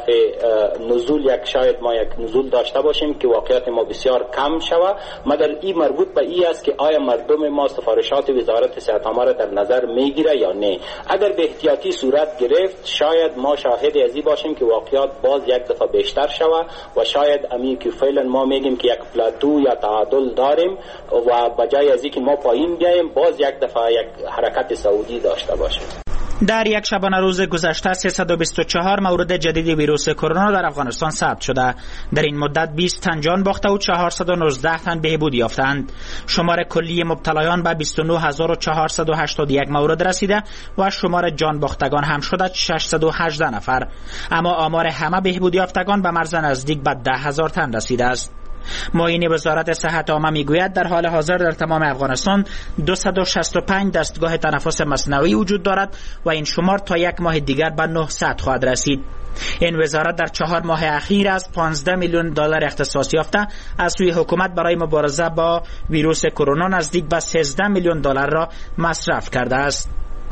نزول یک شاید ما یک نزول داشته باشیم که واقعیت ما بسیار کم شود، مگر این مربوط به این است که آیا مردم ما سفارشات وزارت صحت عامه را در نظر میگیره یا نه. اگر به احتیاطی صورت گرفت شاید ما شاهد ازی باشیم که واقعیت باز یک دفعه بیشتر شود و شاید امی که فعلا ما میگیم که یک پلاتو یا تعادل داریم و و بجای از اینکه ما پایین بیاییم باز یک دفعه یک حرکت صعودی داشته باشیم. در یک شبانه روز گذشته سیصد و بیست و چهار مورد جدید ویروس کرونا در افغانستان ثبت شده. در این مدت بیست تن جان باخته و چهارصد و نوزده تن بهبود یافتند. شمار کلی مبتلایان به بیست و نه هزار و چهارصد و هشتاد و یک مورد رسیده و شمار جان باختگان هم شده ششصد و هجده نفر. اما آمار همه بهبود یافتگان به مرز نزدیک به ده هزار تن رسیده است. معین وزارت صحت عامه میگوید در حال حاضر در تمام افغانستان دویست و شصت و پنج دستگاه تنفس مصنوعی وجود دارد و این شمار تا یک ماه دیگر به نهصد خواهد رسید. این وزارت در چهار ماه اخیر از پانزده میلیون دلار اختصاص یافته از سوی حکومت برای مبارزه با ویروس کرونا نزدیک به سیزده میلیون دلار را مصرف کرده است.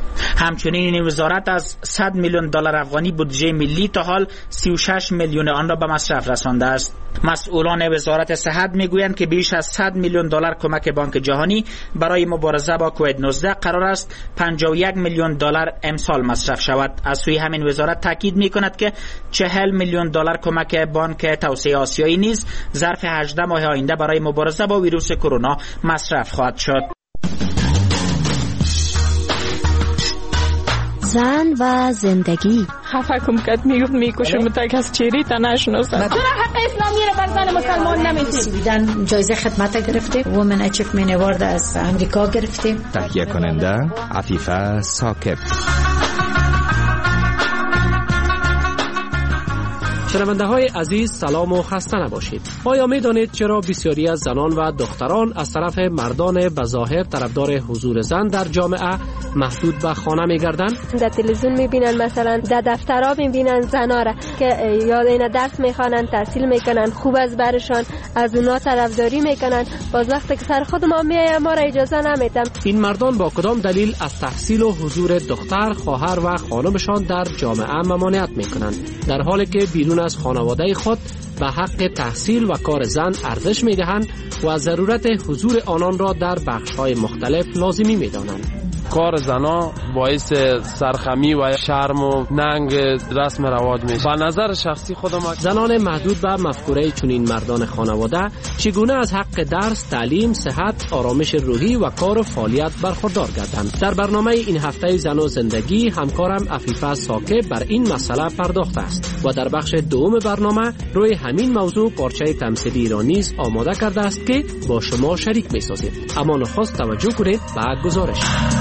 همچنین این وزارت از صد میلیون دلار افغانی بودجه ملی تا حال سی و شش میلیون آن را به مصرف رسانده است. مسئولان وزارت صحت میگویند که بیش از صد میلیون دلار کمک بانک جهانی برای مبارزه با کووید نوزده قرار است پنجاه و یک میلیون دلار امسال مصرف شود. از سوی همین وزارت تاکید میکند که چهل میلیون دلار کمک بانک توسعه آسیایی نیز ظرف هجده ماه آینده برای مبارزه با ویروس کرونا مصرف خواهد شد. زن و زندگی خفه کم کت میگفت میکشم تا کس چیری تا نشناسم. تو را حق اسلامی را بر زن مسلمان نمیتیم. سویدن جایزه خدمت گرفته، وومن اچیومنت اوارد از امریکا گرفته. تهیه کننده عفیفه ساکب. شنونده های عزیز سلام و خسته نباشید. آیا می دانید چرا بسیاری از زنان و دختران از طرف مردان بظاهر طرفدار حضور زن در جامعه محدود به خانه می گردند؟ در تلویزیون می بینن، مثلا در دفترها می بینن زنا را که یاد این درس می خوانن، تحصیل می کنن، خوب از برشان، از اونا طرفداری می کنن. باز وقتی که سر خود ما میای ما را اجازه نمیدم. این مردان با کدام دلیل از تحصیل و حضور دختر، خواهر و خانمشان در جامعه ممانعت می کنند، در حالی که بیرون از خانواده خود به حق تحصیل و کار زن ارزش می دهند و ضرورت حضور آنان را در بخش‌های مختلف لازمی می دانند. کار زنا باعث سرخمی و شرم و ننگ رسم رواج میشه. به نظر شخصی خودم زنان محدود به مفکوره چنین مردان خانواده چگونه از حق درس، تعلیم، صحت، آرامش روحی و کار و فعالیت برخوردار گردند؟ در برنامه این هفته زن و زندگی همکارم عفیفه ساکب بر این مسئله پرداخته است و در بخش دوم برنامه روی همین موضوع پارچه تمثیلی را نیز آماده کرده است که با شما شریک می‌سازیم. اما نخست توجه کنید به گزارش.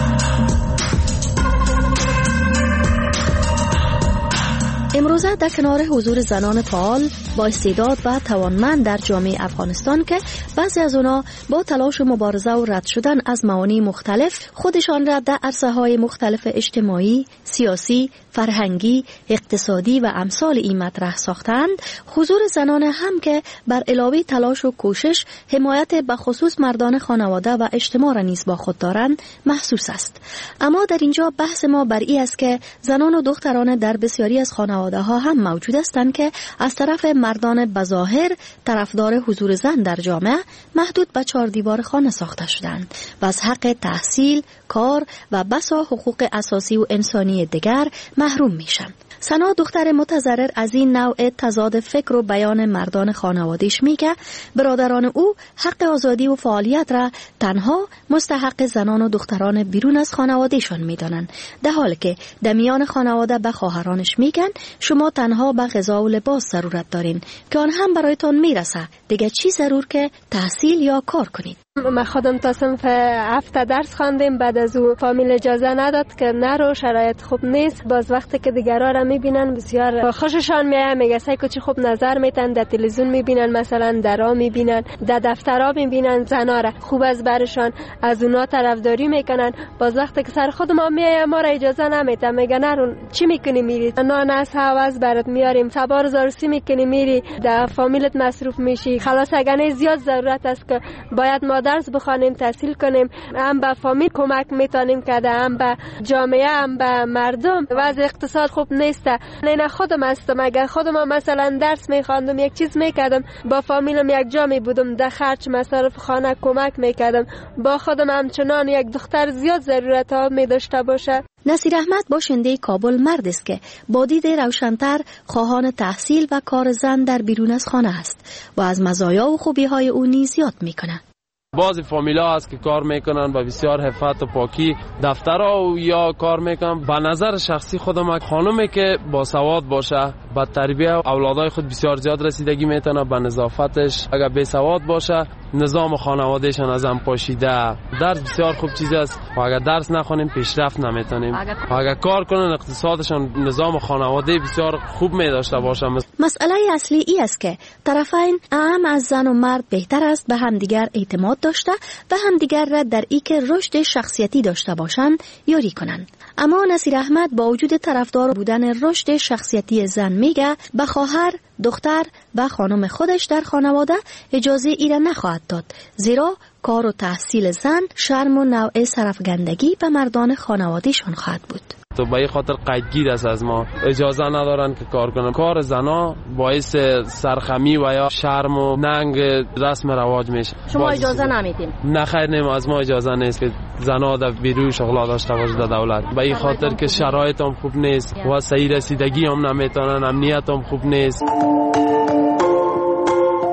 امروزه در کنار حضور زنان فعال با استعداد و توانمند در جامعه افغانستان که بعضی از اونا با تلاش و مبارزه و رد شدن از موانع مختلف خودشان را در عرصه‌های مختلف اجتماعی، سیاسی، فرهنگی، اقتصادی و امثال این مطرح ساختند، حضور زنان هم که بر علاوه تلاش و کوشش حمایت به خصوص مردان خانواده و اجتماع را نیز با خود دارند محسوس است. اما در اینجا بحث ما بر این است که زنان و دختران در بسیاری از خانواده ها هم موجود هستند که از طرف مردان بظاهر طرفدار حضور زن در جامعه محدود به چهار دیوار خانه ساخته شدند و از حق تحصیل، کار و بسا حقوق اساسی و انسانی دیگر محروم میشن. سنا دختر متضرر از این نوع تضاد فکر و بیان مردان خانوادهش میگه برادران او حق آزادی و فعالیت را تنها مستحق زنان و دختران بیرون از خانوادهشان میدانن، در حالی که در میان خانواده به خواهرانش میگن شما تنها به غذا و لباس ضرورت دارین که آن هم برایتان میرسه، دیگه چی ضرور که تحصیل یا کار کنید. ما خودم تا صنف هفت درس خواندیم، بعد از او فامیل اجازه نداد که نرو، شرایط خوب نیست. باز وقتی که دیگرها را میبینن بسیار خوششان میاد، میگه سایکو چی خوب نظر میتن، در تلویزیون میبینن، مثلا درا میبینن، در دفترها میبینن زنا را خوب از برشان، از اونا طرفداری میکنن. باز وقتی که سر خود ما میای ما را اجازه نمیدن، میگه نرو، چی میکنی میری؟ نان از حواس برات میاریم، سبار زارسی میکنی میری، در فامیلت مصروف میشی. خلاص اگه زیاد ضرورت است که باید ما درس بخوانیم، تحصیل کنیم، هم به فامیل کمک میتونیم که هم به جامعه، هم به مردم. وضع اقتصاد خوب نیست. نه خودم هستم، اگر خودم مثلا درس میخواندم، یک چیز میکردم، با فامیلم یک جا میبودم، در خرج مصارف خانه کمک میکردم. با خودم همچنان یک دختر زیاد ضرورت ها میداشته باشه. نصیر احمد باشنده کابل مرد است که با دید روشن‌تر خواهان تحصیل و کار زن در بیرون از خانه است و از مزایا و خوبی های او نیز یاد میکنه. بعضی فامیلا هست که کار میکنن با بسیار حفظ و پاکی دفترها و یا کار میکنن. به نظر شخصی خودم خانومی که با سواد باشه با تربیت اولادای خود بسیار زیاد رسیدگی میتونه به نظافتش. اگر بی سواد باشه نظام خانوادهشان از هم پاشیده. درس بسیار خوب چیز است و اگر درس نخونیم پیشرفت نمیتونیم. و اگر کار کنن اقتصادشان نظام خانواده بسیار خوب میداشته باشه. مسئله اصلی ای است که طرفین هم از زن و مرد بهتر است به همدیگر اعتماد داشته و همدیگر را در ای که رشد شخصیتی داشته باشند یاری کنند. اما نصیر احمد با وجود طرفدار بودن رشد شخصیتی زن میگه به خواهر، دختر و خانم خودش در خانواده اجازه ای را نخواهد داد، زیرا کار و تحصیل زن شرم و نوع سرفگندگی به مردان خانوادهشان خواهد بود. تو به این خاطر قیدگیر است از ما، اجازه ندارن که کار کنن. کار زنا باعث سرخمی و یا شرم و ننگ رسم رواج میشه. شما اجازه نمیدین؟ نه خیر، نیم از ما اجازه نیست که زنا در بیرون شغل داشته باشه در دولت. به این خاطر که شرایط هم خوب نیست و صحیح رسیدگی هم نمیتونن، امنیت هم خوب نیست.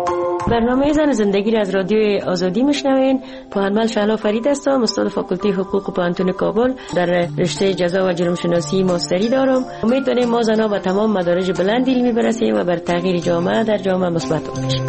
برنامه زن زندگی را از رادیو آزادی میشنوین. پوهنمل شهلا فرید هستم، استاد فاکولته حقوق پانتون کابل، در رشته جزا و جرم شناسی ماستری دارم. امید داریم ما زنها به تمام مدارج بلند علمی برسیم و بر تغییر جامعه در جامعه مثبت باشیم.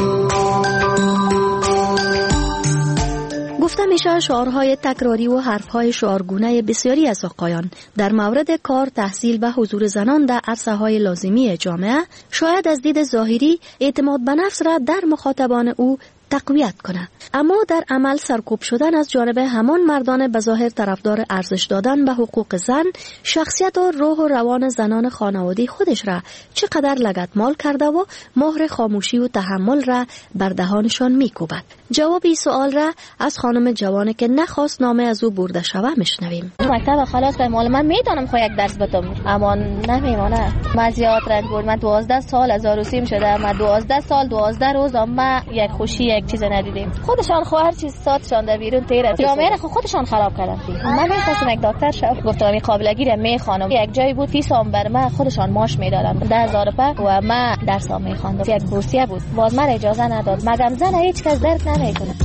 گفته میشه شعارهای تکراری و حرفهای شعارگونه بسیاری از آقایان در مورد کار، تحصیل و حضور زنان در عرصه‌های لازمی جامعه شاید از دید ظاهری اعتماد به نفس را در مخاطبان او تقویت کنه، اما در عمل سرکوب شدن از جانب همان مردان بظاهر طرفدار ارزش دادن به حقوق زن، شخصیت و روح و روان زنان خانوادی خودش را چقدر لگدمال کرده و مهر خاموشی و تحمل را بر دهانشان میکوبد. جواب این سوال را از خانم جوانی که نخواست نامه از او برده شود میشنویم. مکتب خلاص مال من میتونم خو یک درس بتم، اما نمیمونه. من زیاد رنج بود. من دوازده سال از عروسیم شده، من دوازده سال دوازده روز ما یک خوشی یک چیز ندیدیم. خودشان خو هر چیز ساتشان در بیرون تیره جامعه را خودشان خراب کردن. من میخواستم یک دکتر شم، گفتم این قابلگی را میخوانم. یک جایی بود فیسام بر من خودشان ماش میدادن ده هزار روپیه و من درسام میخواندم. یک بورسیه بود، باز من اجازه نداد. مگم زن هیچ کس درک نمیکنه.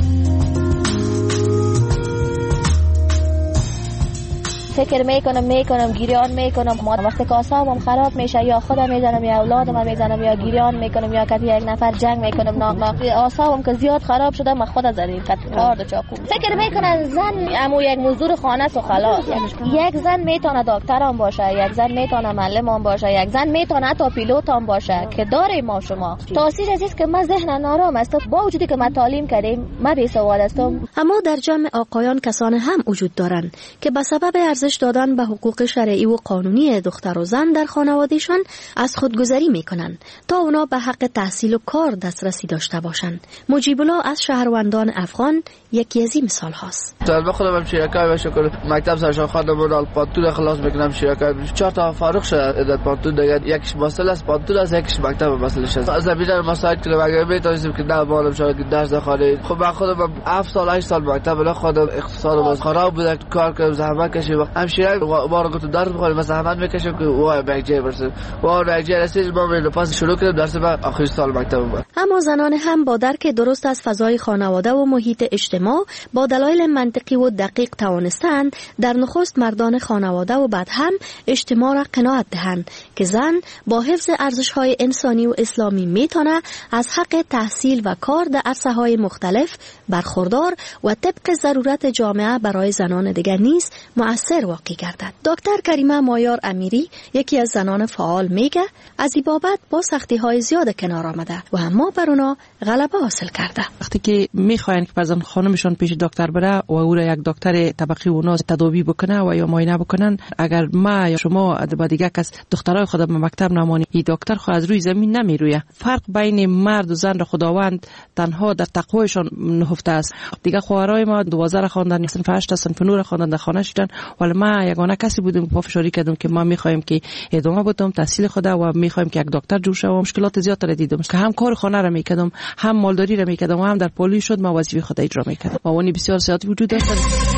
فکر میکنم میکنم گریان میکنم. ما وقتی که اعصابم خراب میشه یا خودم میزنم یا اولادم میزنم یا گریان میکنم یا کتی یک نفر جنگ میکنم. ناق ناق اعصابم که زیاد خراب شده من خود از این قد کار چاقو. فکر میکنم زن امو یک مزدور خانه است و خلاص. یک زن میتونه دکتر هم باشه، یک زن میتونه معلم هم باشه، یک زن میتونه حتی پیلوت هم باشه که داره ما شما. تاثیر عزیز که من ذهن نارام است با وجودی که من تعلیم کردیم من بی سواد هستم. اما در جمع آقایان کسان هم وجود دارند که به سبب ارزش دادن به حقوق شرعی و قانونی دختر و زن در خانوادهشان از خودگذری میکنن تا اونا به حق تحصیل و کار دسترسی داشته باشند. مجیب الله از شهروندان افغان یکی از این مثال هاست. طالب خودم هم شیرکای بشه که مکتب سرشان خواندم و پانتون خلاص میکنم شیرکای چهار تا فارغ شده در پانتون دیگه، یکیش مسئله است پانتون است، یکیش مکتب مسئله است. از زمینه مسائل که مگه میتونیم که نه بالم شده که درس خواندم. خب من خودم هفت سال هشت سال مکتب لا خواندم، اقتصاد و خراب بود، کار کردم، زحمت کشیدم. همشیره بارو گفتم درس بخونم مثلا زحمت میکشم که وای بگجه برسم. وای بگجه رسید ما من پاس شروع کردم درس بعد آخر سال مکتب بود. اما زنان هم با درک درست از فضای خانواده و محیط اجتماع با دلایل منطقی و دقیق توانستند در نخست مردان خانواده و بعد هم اجتماع را قناعت دهند که زن با حفظ ارزش‌های انسانی و اسلامی میتونه از حق تحصیل و کار در عرصه‌های مختلف برخوردار و طبق ضرورت جامعه برای زنان دیگر نیز مؤثر واقع گردد. دکتر کریمه مایار امیری یکی از زنان فعال میگه از این بابت با سختی‌های زیاد کنار آمده و اما بر اونا غلبه حاصل کرده. وقتی که میخواین که بعضن خانمشون پیش دکتر بره و او را یک دکتر طبقی و ناز تداوی بکنه و یا معاینه بکنن، اگر ما یا شما با دیگه کس دخترای خود به مکتب نمانی، این دکتر خود از روی زمین نمیرویه. فرق بین مرد و زن را خداوند تنها در تقوایشان نهفته است. دیگه خواهرای ما دوازده را خواندن، صنف هشت صنف نه را خواندن، در خانه شدن، ولی ما یگانه کسی بودیم پافشاری کردم که ما میخوایم که ادامه بدم تحصیل خود و میخوایم که یک دکتر جور شوم. مشکلات زیاد را دیدم که هم کار خانه را میکردم، هم مالداری را میکردم و هم در پلیس شد ما وظیفه خود اجرا میکردم. موانع بسیار زیادی وجود داشت.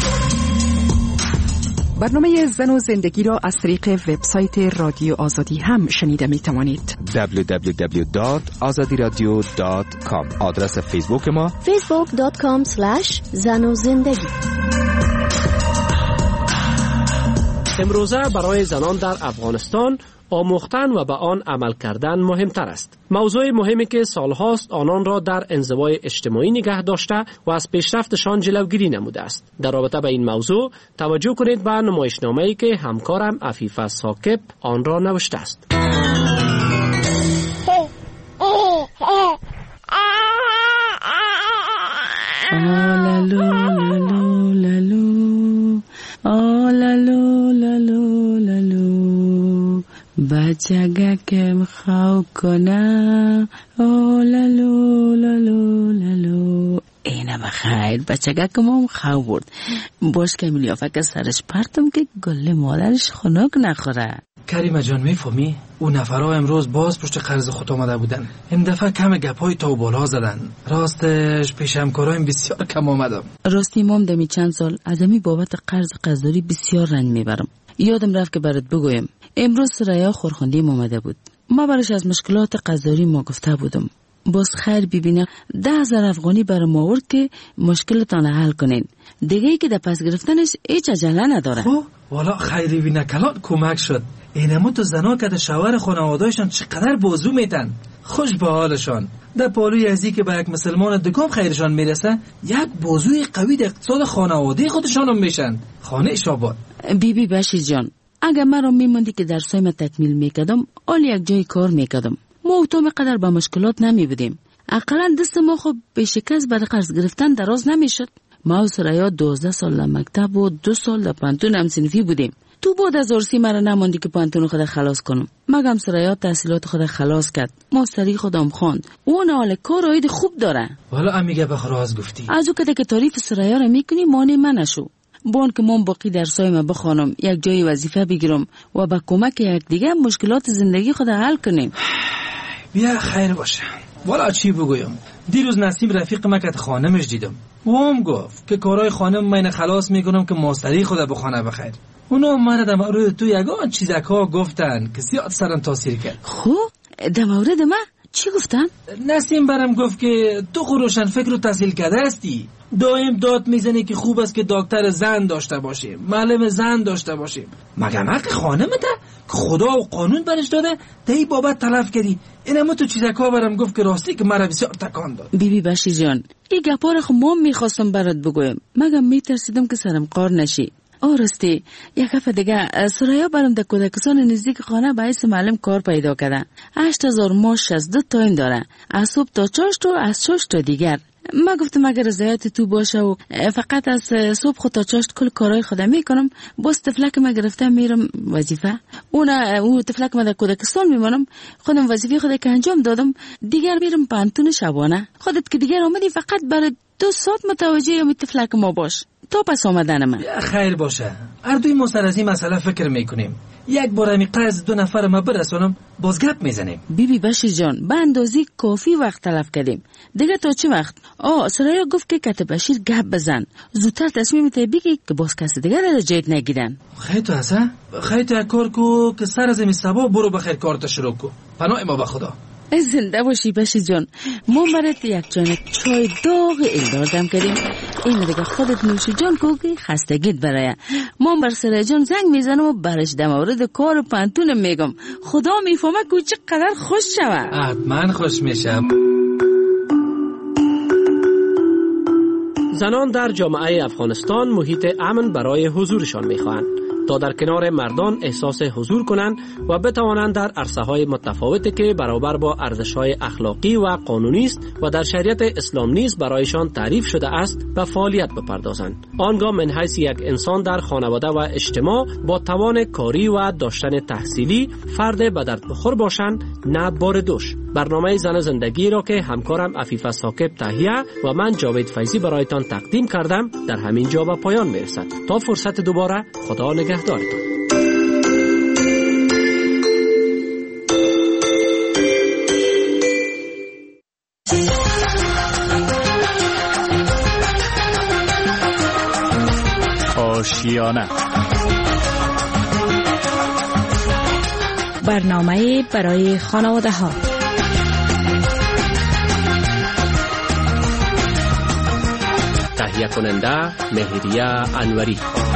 برنامه زن و زندگی را از طریق وبسایت رادیو آزادی هم شنیده می توانید. دبلیو دبلیو دبلیو دات آزادی رادیو دات کام. آدرس فیسبوک ما فیسبوک دات کام اسلش زن و زندگی. امروزه برای زنان در افغانستان آموختن و به آن عمل کردن مهمتر است. موضوع مهمی که سالهاست آنان را در انزوای اجتماعی نگه داشته و از پیشرفتشان جلوگیری نموده است. در رابطه به این موضوع توجه کنید به نمایشنامه‌ای که همکارم عفیفه ثاقب آن را نوشته است. بچگه که مخواو کنه او لالو لالو لالو اینه بخیر بچگه که ما مخواو برد باش که ملیافه که سرش پرتم که گل مادرش خنک نخوره. کریمه جان میفهمی؟ او نفرها امروز باز پشت قرض خود آمده بودن. این دفعه کم گپای تا و بالا زدن. راستش پیش همکارایم بسیار کم آمدم. راستی مام دمی چند سال از امی بابت قرض قرضداری بسیار رنج میبرم. یادم رفت که برات بگویم امروز سریا خورخوندیم اومده بود. ما برش از مشکلات قرضداری ما گفته بودم. باز خیر ببینه ده هزار افغانی برام آورد که مشکلتان حل کنین. دیگه ای که در پس گرفتنش هیچ عجله نداره. خب والا خیری بینه کلان کمک شد. اینمو تو زنا که در شوهر خانوادهشان چقدر بازو میتن. خوش به حالشان. در پالوی ازی که به یک مسلمان دکام خیرشان میرسه یک بازوی قوی در اقتصاد خانواده خودشان هم میشن. خانه شاباد. بی بی بشیر جان، اگر من را میموندی که درسای تکمیل میکردم آل یک جای کار میکردم. ما تو مقدر با مشکلات نمی بودیم. اقلا دست ما خب به شکست برای قرض گرفتن دراز نمیشد. ما و سریا دوازده سال در مکتب و دو سال در پانتون همسنفی بودیم. تو بود از ارسی مرا نماندی که پانتون خود خلاص کنم. مگم سریا تحصیلات خود خلاص کرد. ماستری خودم خواند. اون حال کار آید خوب داره. والا امیگه بخراز گفتی. از او کده که تعریف سریا را میکنی مانع من نشو. بون که من باقی درسای ما بخوانم، یک جای وظیفه بگیرم و با کمک یک دیگه مشکلات زندگی خود حل کنیم. بیا خیر باشه. والا چی بگویم؟ دیروز نسیم رفیق ما که خانمش دیدم. و هم گفت که کارهای خانم من خلاص میکنم که ماستری خود بخونه بخیر. اونا من در مورد تو یگان چیزکا گفتن که زیاد سرم تاثیر کرد. خب در مورد من چی گفتن؟ نسیم برام گفت که تو روشن فکر و تحصیل کرده هستی. دائم داد میزنی که خوب است که دکتر زن داشته باشیم، معلم زن داشته باشیم. مگه حق خانمته که خدا و قانون برش داده دی بابت تلف کردی؟ اینم تو چیزکا برام گفت که راستی که مرا بسیار تکان داد. بی بی بشیر جان، این گپا رو ما میخواستم برات بگویم، مگه میترسیدم که سرم قار نشی. آرستی یک هفته دیگه سریا برام در کودکستان نزدیک خانه به حیث معلم کار پیدا کرده. هشت هزار ماش از دو تایم داره، از صبح تا چاشت و از چاشت تا دیگر. ما گفتم اگر رضایت تو باشه و فقط از صبح خود تا چاشت کل کارهای خودم میکنم، باز تفلک ما گرفتم میرم وظیفه. اون او تفلک ما در کودکستان میمونم، خودم وظیفه خود که انجام دادم، دیگر میرم پانتون شبانه. خودت که دیگر آمدی فقط برای دو ساعت متوجه ام تفلک ما باش تا پس آمدن من. خیر باشه. هر دوی ما سر از این مسئله فکر میکنیم. یک بار همی قرض دو نفر ما برسونم باز گپ میزنیم. بی بی بشیر جان، به اندازی کافی وقت تلف کردیم. دیگه تا چه وقت؟ آه سریا گفت که کت بشیر گپ بزن، زودتر تصمیم تی بگی که باز کسی دیگه را جایت نگیرن. خیلی تو هسته؟ خیلی تو کار کو که سر از این سبا برو بخیر کارت شروع کو. پناه ما به خدا. زنده باشی بشیر جان. ما برات یک جان چای داغ ایل دادم کردیم. این دیگه خودت نوشی جان کوکی خستگیت برای. ما بر سر جان زنگ میزنم و برش در مورد کار و پانتون میگم. خدا میفهمه که چقدر خوش شوه. من خوش میشم. زنان در جامعه افغانستان محیط امن برای حضورشان میخواهند تا در کنار مردان احساس حضور کنند و بتوانند در عرصه‌های متفاوتی که برابر با ارزش‌های اخلاقی و قانونی است و در شریعت اسلام نیز برایشان تعریف شده است به فعالیت بپردازند. آنگاه من حیث یک انسان در خانواده و اجتماع با توان کاری و داشتن تحصیلی فرد به درد بخور باشند، نه بار دوش. برنامه زن زندگی را که همکارم عفیفه ثاقب تهیه و من جاوید فیضی برایتان تقدیم کردم در همین جا به پایان میرسد. تا فرصت دوباره، خدا نگهدارتان. آشیانه برنامه برای خانواده ها. تهیه کننده مهریه انوری.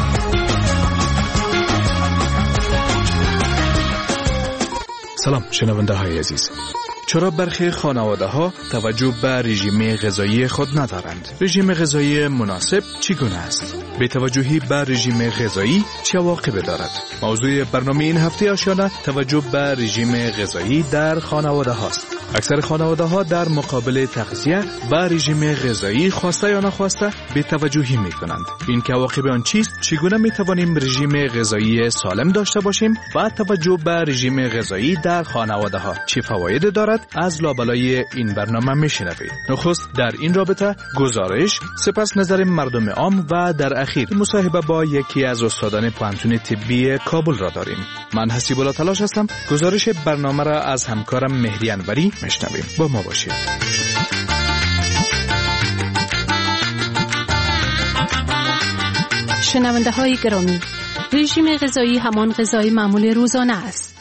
سلام شنونده های عزیز. چرا برخی خانواده ها توجه به رژیم غذایی خود ندارند؟ رژیم غذایی مناسب چگونه است؟ به توجهی به رژیم غذایی چه عواقبی دارد؟ موضوع برنامه این هفته آشیانه توجه به رژیم غذایی در خانواده هاست. اکثر خانواده ها در مقابل تغذیه و رژیم غذایی خواسته یا نخواسته به توجهی می کنند. این که عواقب آن چیست؟ چگونه می توانیم رژیم غذایی سالم داشته باشیم و توجه به رژیم غذایی در خانواده ها چه فواید دارد؟ از لابلای این برنامه می شنوید. نخست در این رابطه گزارش، سپس نظر مردم عام و در اخیر مصاحبه با یکی از استادان پانتون طبی کابل را داریم. من حسیب الله تلاش هستم. گزارش برنامه را از همکارم مهری انوری میشنویم. با ما باشید. شنونده های گرامی، رژیم غذایی همان غذای معمول روزانه است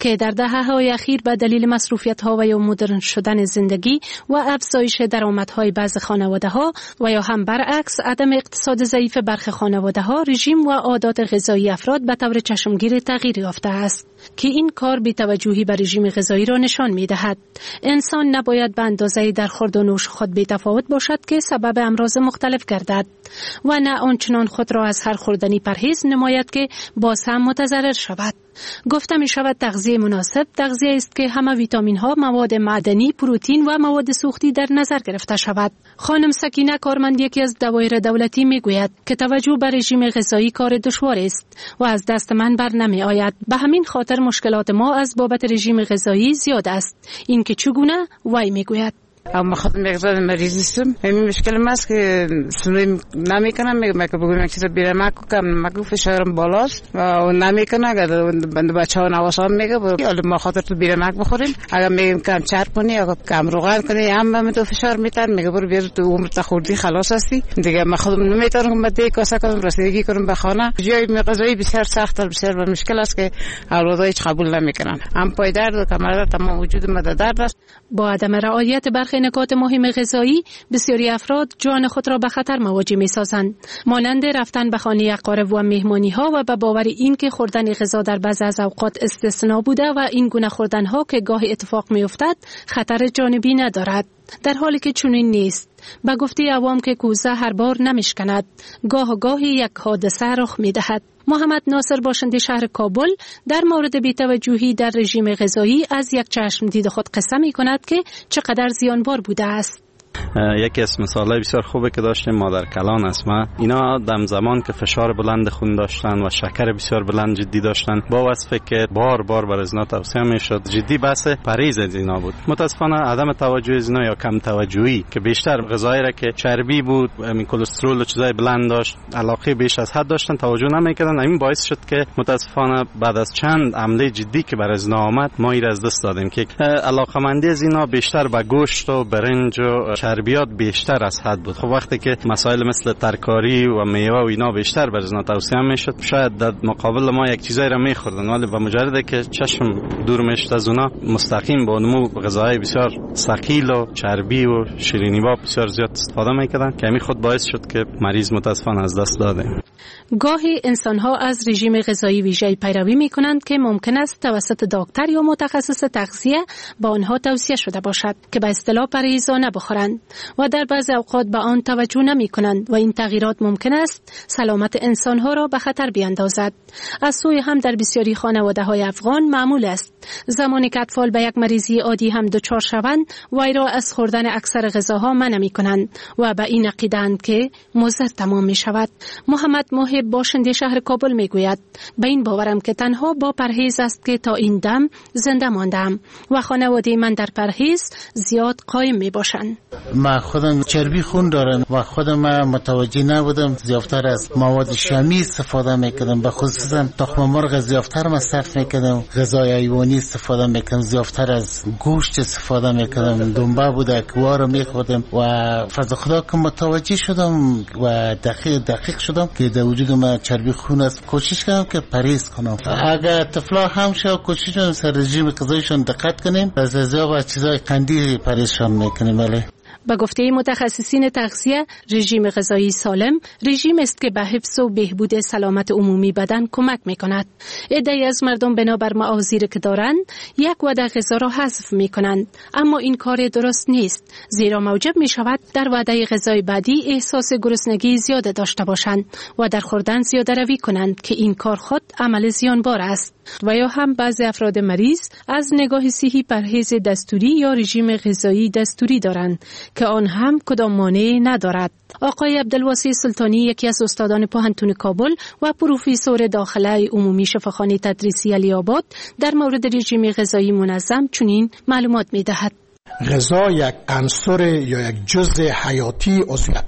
که در دهه‌های اخیر به دلیل مصروفیت‌ها و یا مدرن شدن زندگی و افزایش درآمدهای بعضی خانواده‌ها و یا هم برعکس عدم اقتصاد ضعیف برخی خانواده‌ها، رژیم و عادات غذایی افراد به طور چشمگیر تغییر یافته است که این کار بی‌توجهی به رژیم غذایی را نشان می‌دهد. انسان نباید به اندازه در خورد و نوش خود بی‌تفاوت باشد که سبب امراض مختلف گردد و نه آنچنان خود را از هر خوردنی پرهیز نماید که باز هم متضرر شود. گفته می شود تغذیه مناسب تغذیه است که همه ویتامین ها، مواد معدنی، پروتئین و مواد سوختی در نظر گرفته شود. خانم سکینه کارمند یکی از دوایر دولتی می گوید که توجه به رژیم غذایی کار دشوار است و از دست من بر نمی آید. به همین خاطر مشکلات ما از بابت رژیم غذایی زیاد است. این که چگونه وی می گوید. اما خود مقدار مریض هستم. همین مشکل ماست که سنوی نمیکنم. میگم که بگویم چیزا بیرم کم مگو فشارم بالاست و نمیکنه. اگر بند بچه ها نواسان میگه حالا ما خاطر تو بیرم بخوریم. اگر میگیم کم چرب کنی یا کم روغن کنی هم به تو فشار میتن. میگه برو بیار تو عمر تا خوردی خلاص هستی. دیگه من خودم نمیتونم بعد کاسه کنم رسیدگی کنم به خانه. جای غذایی بسیار سخت و بسیار مشکل است که اولادها هیچ قبول نمیکنن. هم پای درد و کمر درد تمام وجود ما درد است. با عدم رعایت برخی نکات مهم غذایی بسیاری افراد جان خود را به خطر مواجه می‌سازند، مانند رفتن به خانه اقارب و مهمانی‌ها و به باور این که خوردن غذا در بعضی از اوقات استثنا بوده و این گونه خوردن‌ها که گاهی اتفاق می‌افتد خطر جانبی ندارد، در حالی که چنین نیست. به گفته عوام که کوزه هر بار نمیشکند، گاه و گاهی یک حادثه رخ می‌دهد. محمد ناصر باشنده شهر کابل در مورد بی‌توجهی در رژیم غذایی از یک چشم دید خود قصه می‌کند که چقدر زیانبار بوده است. یکی از مثالای بسیار خوبه که داشتیم مادر کلان اسما، اینا دم زمان که فشار بلند خون داشتن و شکر بسیار بلند جدی داشتن، با وصفه که بار بار بر ازنا توصیه میشد جدی بحث پرهیز از اینا بود. متاسفانه عدم توجه از اینا یا کم توجهی که بیشتر غذایی را که چربی بود، همین کلسترول و چیزای بلند داشت، علاقه بیش از حد داشتن، توجه نمیکردن. همین باعث شد که متاسفانه بعد از چند حمله جدی که بر ازنا آمد ما این از دست دادیم که علاقمندی از اینا بیشتر به گوشت و برنج و چربیات بیشتر از حد بود. خب وقتی که مسائل مثل ترکاری و میوه و اینا بیشتر بر ازنا توصیه میشد، شاید در مقابل ما یک چیزایی را میخوردن، ولی با مجرد که چشم دور میشد از اونا، مستقیم با نمو غذای بسیار ثقیل و چربی و شیرینی با بسیار زیاد استفاده میکردن که همین خود باعث شد که مریض متاسفانه از دست داده. گاهی انسان‌ها از رژیم غذایی ویژه‌ای پیروی می‌کنند که ممکن است توسط دکتر یا متخصص تغذیه با آنها توصیه شده باشد که به اصطلاح پرهیزانه بخورند و در بعضی اوقات به آن توجه نمی‌کنند و این تغییرات ممکن است سلامت انسان‌ها را به خطر بیاندازد. از سوی هم در بسیاری خانواده‌های افغان معمول است زمانی که اطفال به یک مریضی عادی هم دچار شوند وی را از خوردن اکثر غذاها منع می‌کنند و به این عقیده‌اند که مضر تمام می‌شود. محمد محب باشنده شهر کابل میگوید به این باورم که تنها با پرهیز است که تا این دم زنده ماندم و خانواده من در پرهیز زیاد قایم می باشند. من خودم چربی خون دارم و خودم متوجه نبودم، زیادتر از مواد شیمی استفاده میکردم، به خصوصا تخم مرغ زیادتر مصرف میکردم، غذای حیوانی استفاده میکردم، زیادتر از گوشت استفاده میکردم، دنبه بوده کوارو میخوردم و فضل خدا که متوجه شدم و دقیق دقیق شدم که در وجود من چربی خون است. کوشش کردم که پرهیز کنم. اگر طفلا هم شو کوشش کنیم سر رژیم غذایشون دقت کنیم، از غذا و چیزای قندی پرهیزشون میکنیم. ولی با گفته متخصصین تغذیه، رژیم غذایی سالم رژیم است که به حفظ و بهبود سلامت عمومی بدن کمک می‌کند. عده‌ای از مردم بنابر معاذیری که دارند یک وعده غذا را حذف می‌کنند، اما این کار درست نیست، زیرا موجب می‌شود در وعده غذای بعدی احساس گرسنگی زیاد داشته باشند و در خوردن زیاده روی کنند که این کار خود عمل زیانبار است. و یا هم بعضی افراد مریض از نگاه صحی پرهیز دستوری یا رژیم غذایی دستوری دارند که آن هم کدام مانع ندارد. آقای عبدالواسع سلطانی یکی از استادان پوهنتون کابل و پروفسور داخله عمومی شفاخانه تدریسی علی آباد در مورد رژیم غذایی منظم چنین معلومات می‌دهد. غذا یک عنصر یا یک جزء حیاتی عضویت است.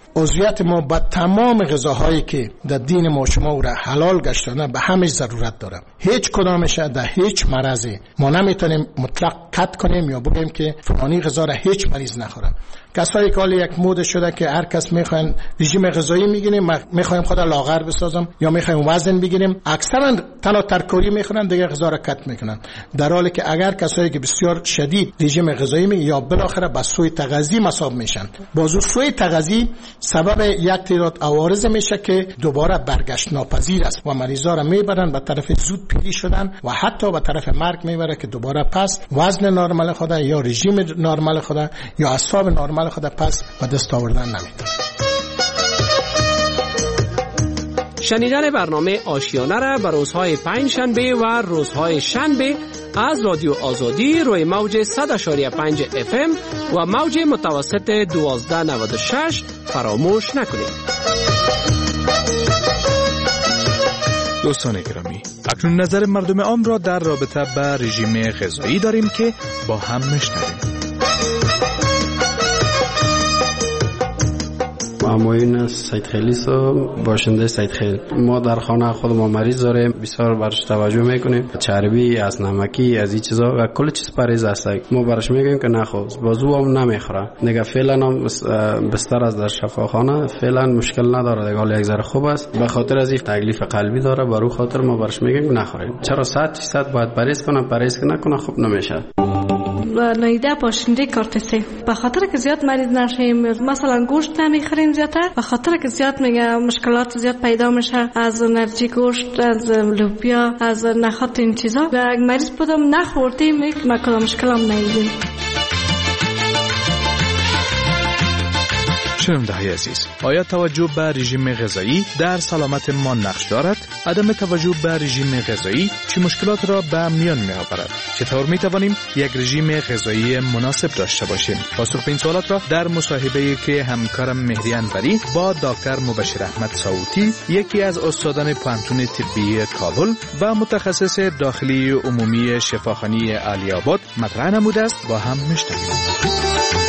عضویت ما به تمام غذاهایی که در دین ما شما او را حلال گشتانه به همش ضرورت داره. هیچ کدامش در هیچ مرضی ما نمیتونیم مطلق قطع کنیم یا بگیم که فلانی غذا را هیچ مریض نخوره. کسایی که حالا یک مود شده که هر کس میخواین رژیم غذایی میگیریم، میخوایم خود لاغر بسازم یا میخوایم وزن بگیریم، اکثرا تنها ترکاری میخورن دیگه غذا را کت میکنن، در حالی که اگر کسایی که بسیار شدید رژیم غذایی میگیرن یا بالاخره به سوء تغذیه مصاب میشن، بازو سوء تغذیه سبب یک تعداد عوارض میشه که دوباره برگشت ناپذیر است و مریضا را میبرن به طرف زود پیری شدن و حتی به طرف مرگ میبره که دوباره پس وزن نرمال خود یا رژیم نرمال خود یا اعصاب نرمال خود پس به دست آوردن نمیتونه. شنیدن برنامه آشیانه را به روزهای پنج شنبه و روزهای شنبه از رادیو آزادی روی موج صد و پنج اف ام و موج متوسط دوازده نود و شش فراموش نکنید. دوستان گرامی، اکنون نظر مردم عام را در رابطه با رژیم غذایی داریم که با هم میشنویم. معموین سید خیلی سو باشنده سید خیل، ما در خانه خود ما مریض داریم، بسیار برش توجه میکنیم، چربی از نمکی از این چیزا و کل چیز پرهیز است. ما برش میگیم که نخور، بازو هم نمیخوره. نگه فعلا هم بستر از در شفاخانه فعلا مشکل نداره، دیگه حال یک ذره خوب است. به خاطر از این تکلیف قلبی داره، برو خاطر ما برش میگیم نخورید. چرا صد فیصد باید پرهیز کنه، پرهیز که نکنه خوب نمیشه. نایده باشنده کارتسه، به خاطر که زیاد مریض نشیم، مثلا گوشت نمیخوریم زیادتر، به خاطر که زیاد میگه مشکلات زیاد پیدا میشه از انرژی گوشت، از لوبیا، از نخات این چیزا. و اگه مریض بودم نخوردیم یک مکلا مشکلام نیدیم. شنونده‌های عزیز، آیا توجه به رژیم غذایی در سلامت ما نقش دارد؟ عدم توجه به رژیم غذایی چه مشکلات را به میان می‌آورد؟ چطور می‌توانیم یک رژیم غذایی مناسب داشته باشیم؟ پاسخ به این سوالات را در مصاحبه‌ای که همکارم مهدی انوری با دکتر مبشر احمد صوتی، یکی از استادان پانتون طبی کابل و متخصص داخلی عمومی شفاخانه علی آباد مطرح نموده است با هم می‌شنویم.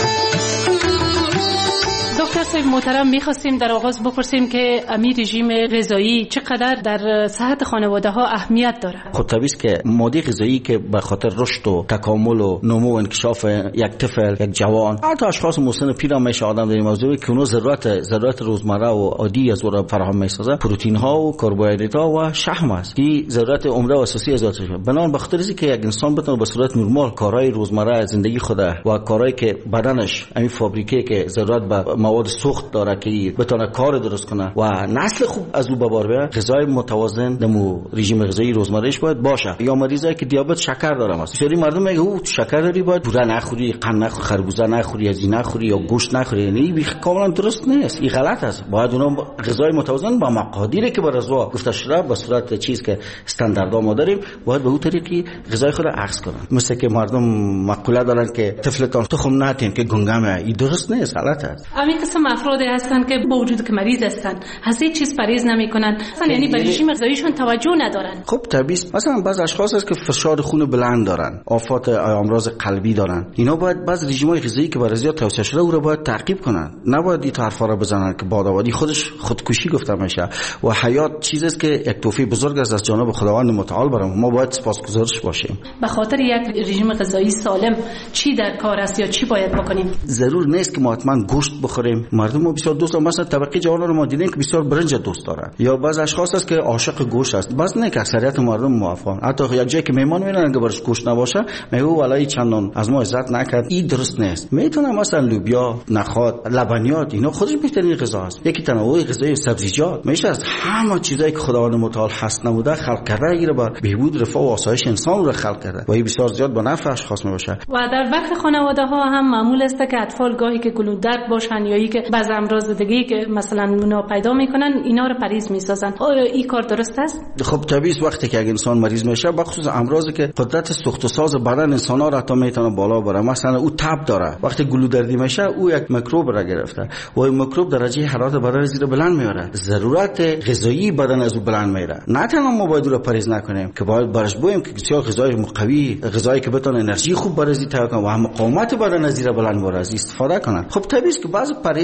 دکتر صاحب محترم، میخواستیم در آغاز بپرسیم که امی رژیم غذایی چقدر در صحت خانواده ها اهمیت داره؟ خب طبیعی است که ماده غذایی که به خاطر رشد و تکامل و نمو و انکشاف یک طفل، یک جوان، حتی اشخاص مسن پیر هم میشه آدم در این موضوع که اونها ضرورت ضرورت روزمره و عادی از اون فراهم میسازه، پروتئین ها و کربوهیدرات ها و شحم است. این ضرورت عمده و اساسی از ذاتشه. بنابراین به خاطر اینکه یک انسان بتونه به صورت نرمال کارهای روزمره زندگی خود و کارهایی که بدنش همین فابریکه که ضرورت به مواد سوخت داره که بتونه کار درست کنه و نسل خوب از او به بار بیاره، غذای متوازن دمو رژیم غذایی روزمرهش باید باشه. یا مریضایی که دیابت شکر دارن، بسیاری مردم میگه او شکر داری باید پوره نخوری، قند نخوری، خربوزه نخوری، از این نخوری یا گوشت نخوری. یعنی بی کاملا درست نیست، این غلط است. باید اونها غذای متوازن با مقادیری که برازوا گفته شده به صورت چیز که استانداردها ما داریم باید به اون طریقی غذای خود عکس کنن. مثل که مردم مقوله دارن که طفلتان تخم نتین که گنگمه، این درست نیست، غلط است. همین قسم افرادی هستن که با وجود که مریض هستن از هیچ چیز پرهیز نمیکنن، اصلا یعنی به رژیم غذاییشون توجه ندارن. خب طبیعی مثلا بعض اشخاص هست که فشار خون بلند دارن، آفات امراض قلبی دارن، اینا باید بعض رژیم‌های غذایی که برای زیاد توصیه شده او رو باید تعقیب کنن. نباید این حرفا رو بزنن که بادآبادی خودش خودکشی گفته میشه و حیات چیزی است که یک توفیق بزرگ است از جانب خداوند متعال برام. ما باید سپاسگزارش باشیم. به خاطر یک رژیم غذایی سالم چی در کار است یا چی باید بکنیم؟ ضرور نیست که ما حتما گوشت بخوریم. مردم ما بسیار دوست دارن، مثلا طبقه جوانان رو ما دیدیم که بسیار برنج دوست دارن، یا بعض اشخاص هست که عاشق گوشت است. بعض نه که اکثریت مردم موافقن. حتی یک جایی که مهمان میرن اگه برش گوشت نباشه میگه والله چندان از ما عزت نکرد. این درست نیست. میتونه مثلا لوبیا، نخود، لبنیات اینا خودش بهترین غذا است. یکی تنوع غذایی، سبزیجات میشه از همه چیزایی که خداوند متعال هست نموده خلق کرده، ایره بر بهبود رفاه و آسایش انسان رو خلق کرده و این بسیار زیاد به نفع اشخاص میباشه. و در وقت خانواده ها هم معمول است که اطفال گاهی که گلودرد باشن یا ای که بعض امراض دیگه که مثلا اونا پیدا میکنن اینا رو پرهیز میسازن. آیا این کار درست است؟ خب طبیعی است وقتی که انسان مریض میشه بخصوص امراضی که قدرت سوخت و ساز بدن انسان ها را تا میتونه بالا بره، مثلا او تب داره، وقتی گلودردی میشه او یک میکروب را گرفته و این میکروب درجه حرارت بدن زیر بلند میاره، ضرورت غذایی بدن از او بلند میره. نه تنها ما باید رو پرهیز نکنیم که باید برش بویم که بسیار غذای قوی، غذایی که بتونه انرژی خوب برازی تهیه کنه و هم مقاومت بدن از زیر بلند بره از استفاده کنن. خب طبیعی است که بعضی پرهیز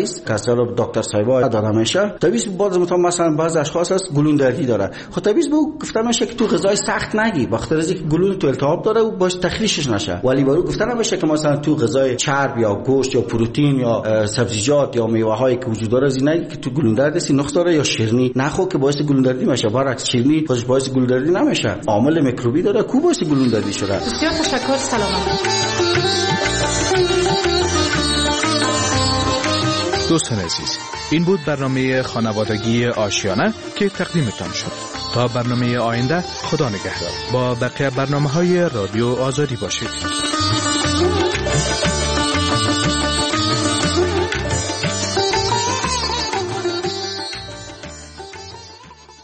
است که از طرف دکتر صاحبا داده میشه. طبیعی بعض متام مثلا بعض اشخاص هست گلون دردی داره، خب طبیعی به او گفتن میشه که تو غذای سخت نگی، بخاطر از اینکه گلون تو التهاب داره و باش تخلیشش نشه. ولی برو گفتن نمیشه که مثلا تو غذای چرب یا گوشت یا پروتئین یا سبزیجات یا میوه هایی که وجود داره زینه که تو گلون دردی نقص داره یا شیرینی نخو که باعث گلون دردی میشه. برعکس شیرینی خودش باعث گلون دردی نمیشه، عامل میکروبی داره کو باعث گلون دردی شده. بسیار تشکر. سلامت. دوستان عزیز، این بود برنامه خانوادگی آشیانه که تقدیمتان شد. تا برنامه آینده، خدا نگهدار. با بقیه برنامه های رادیو آزادی باشید.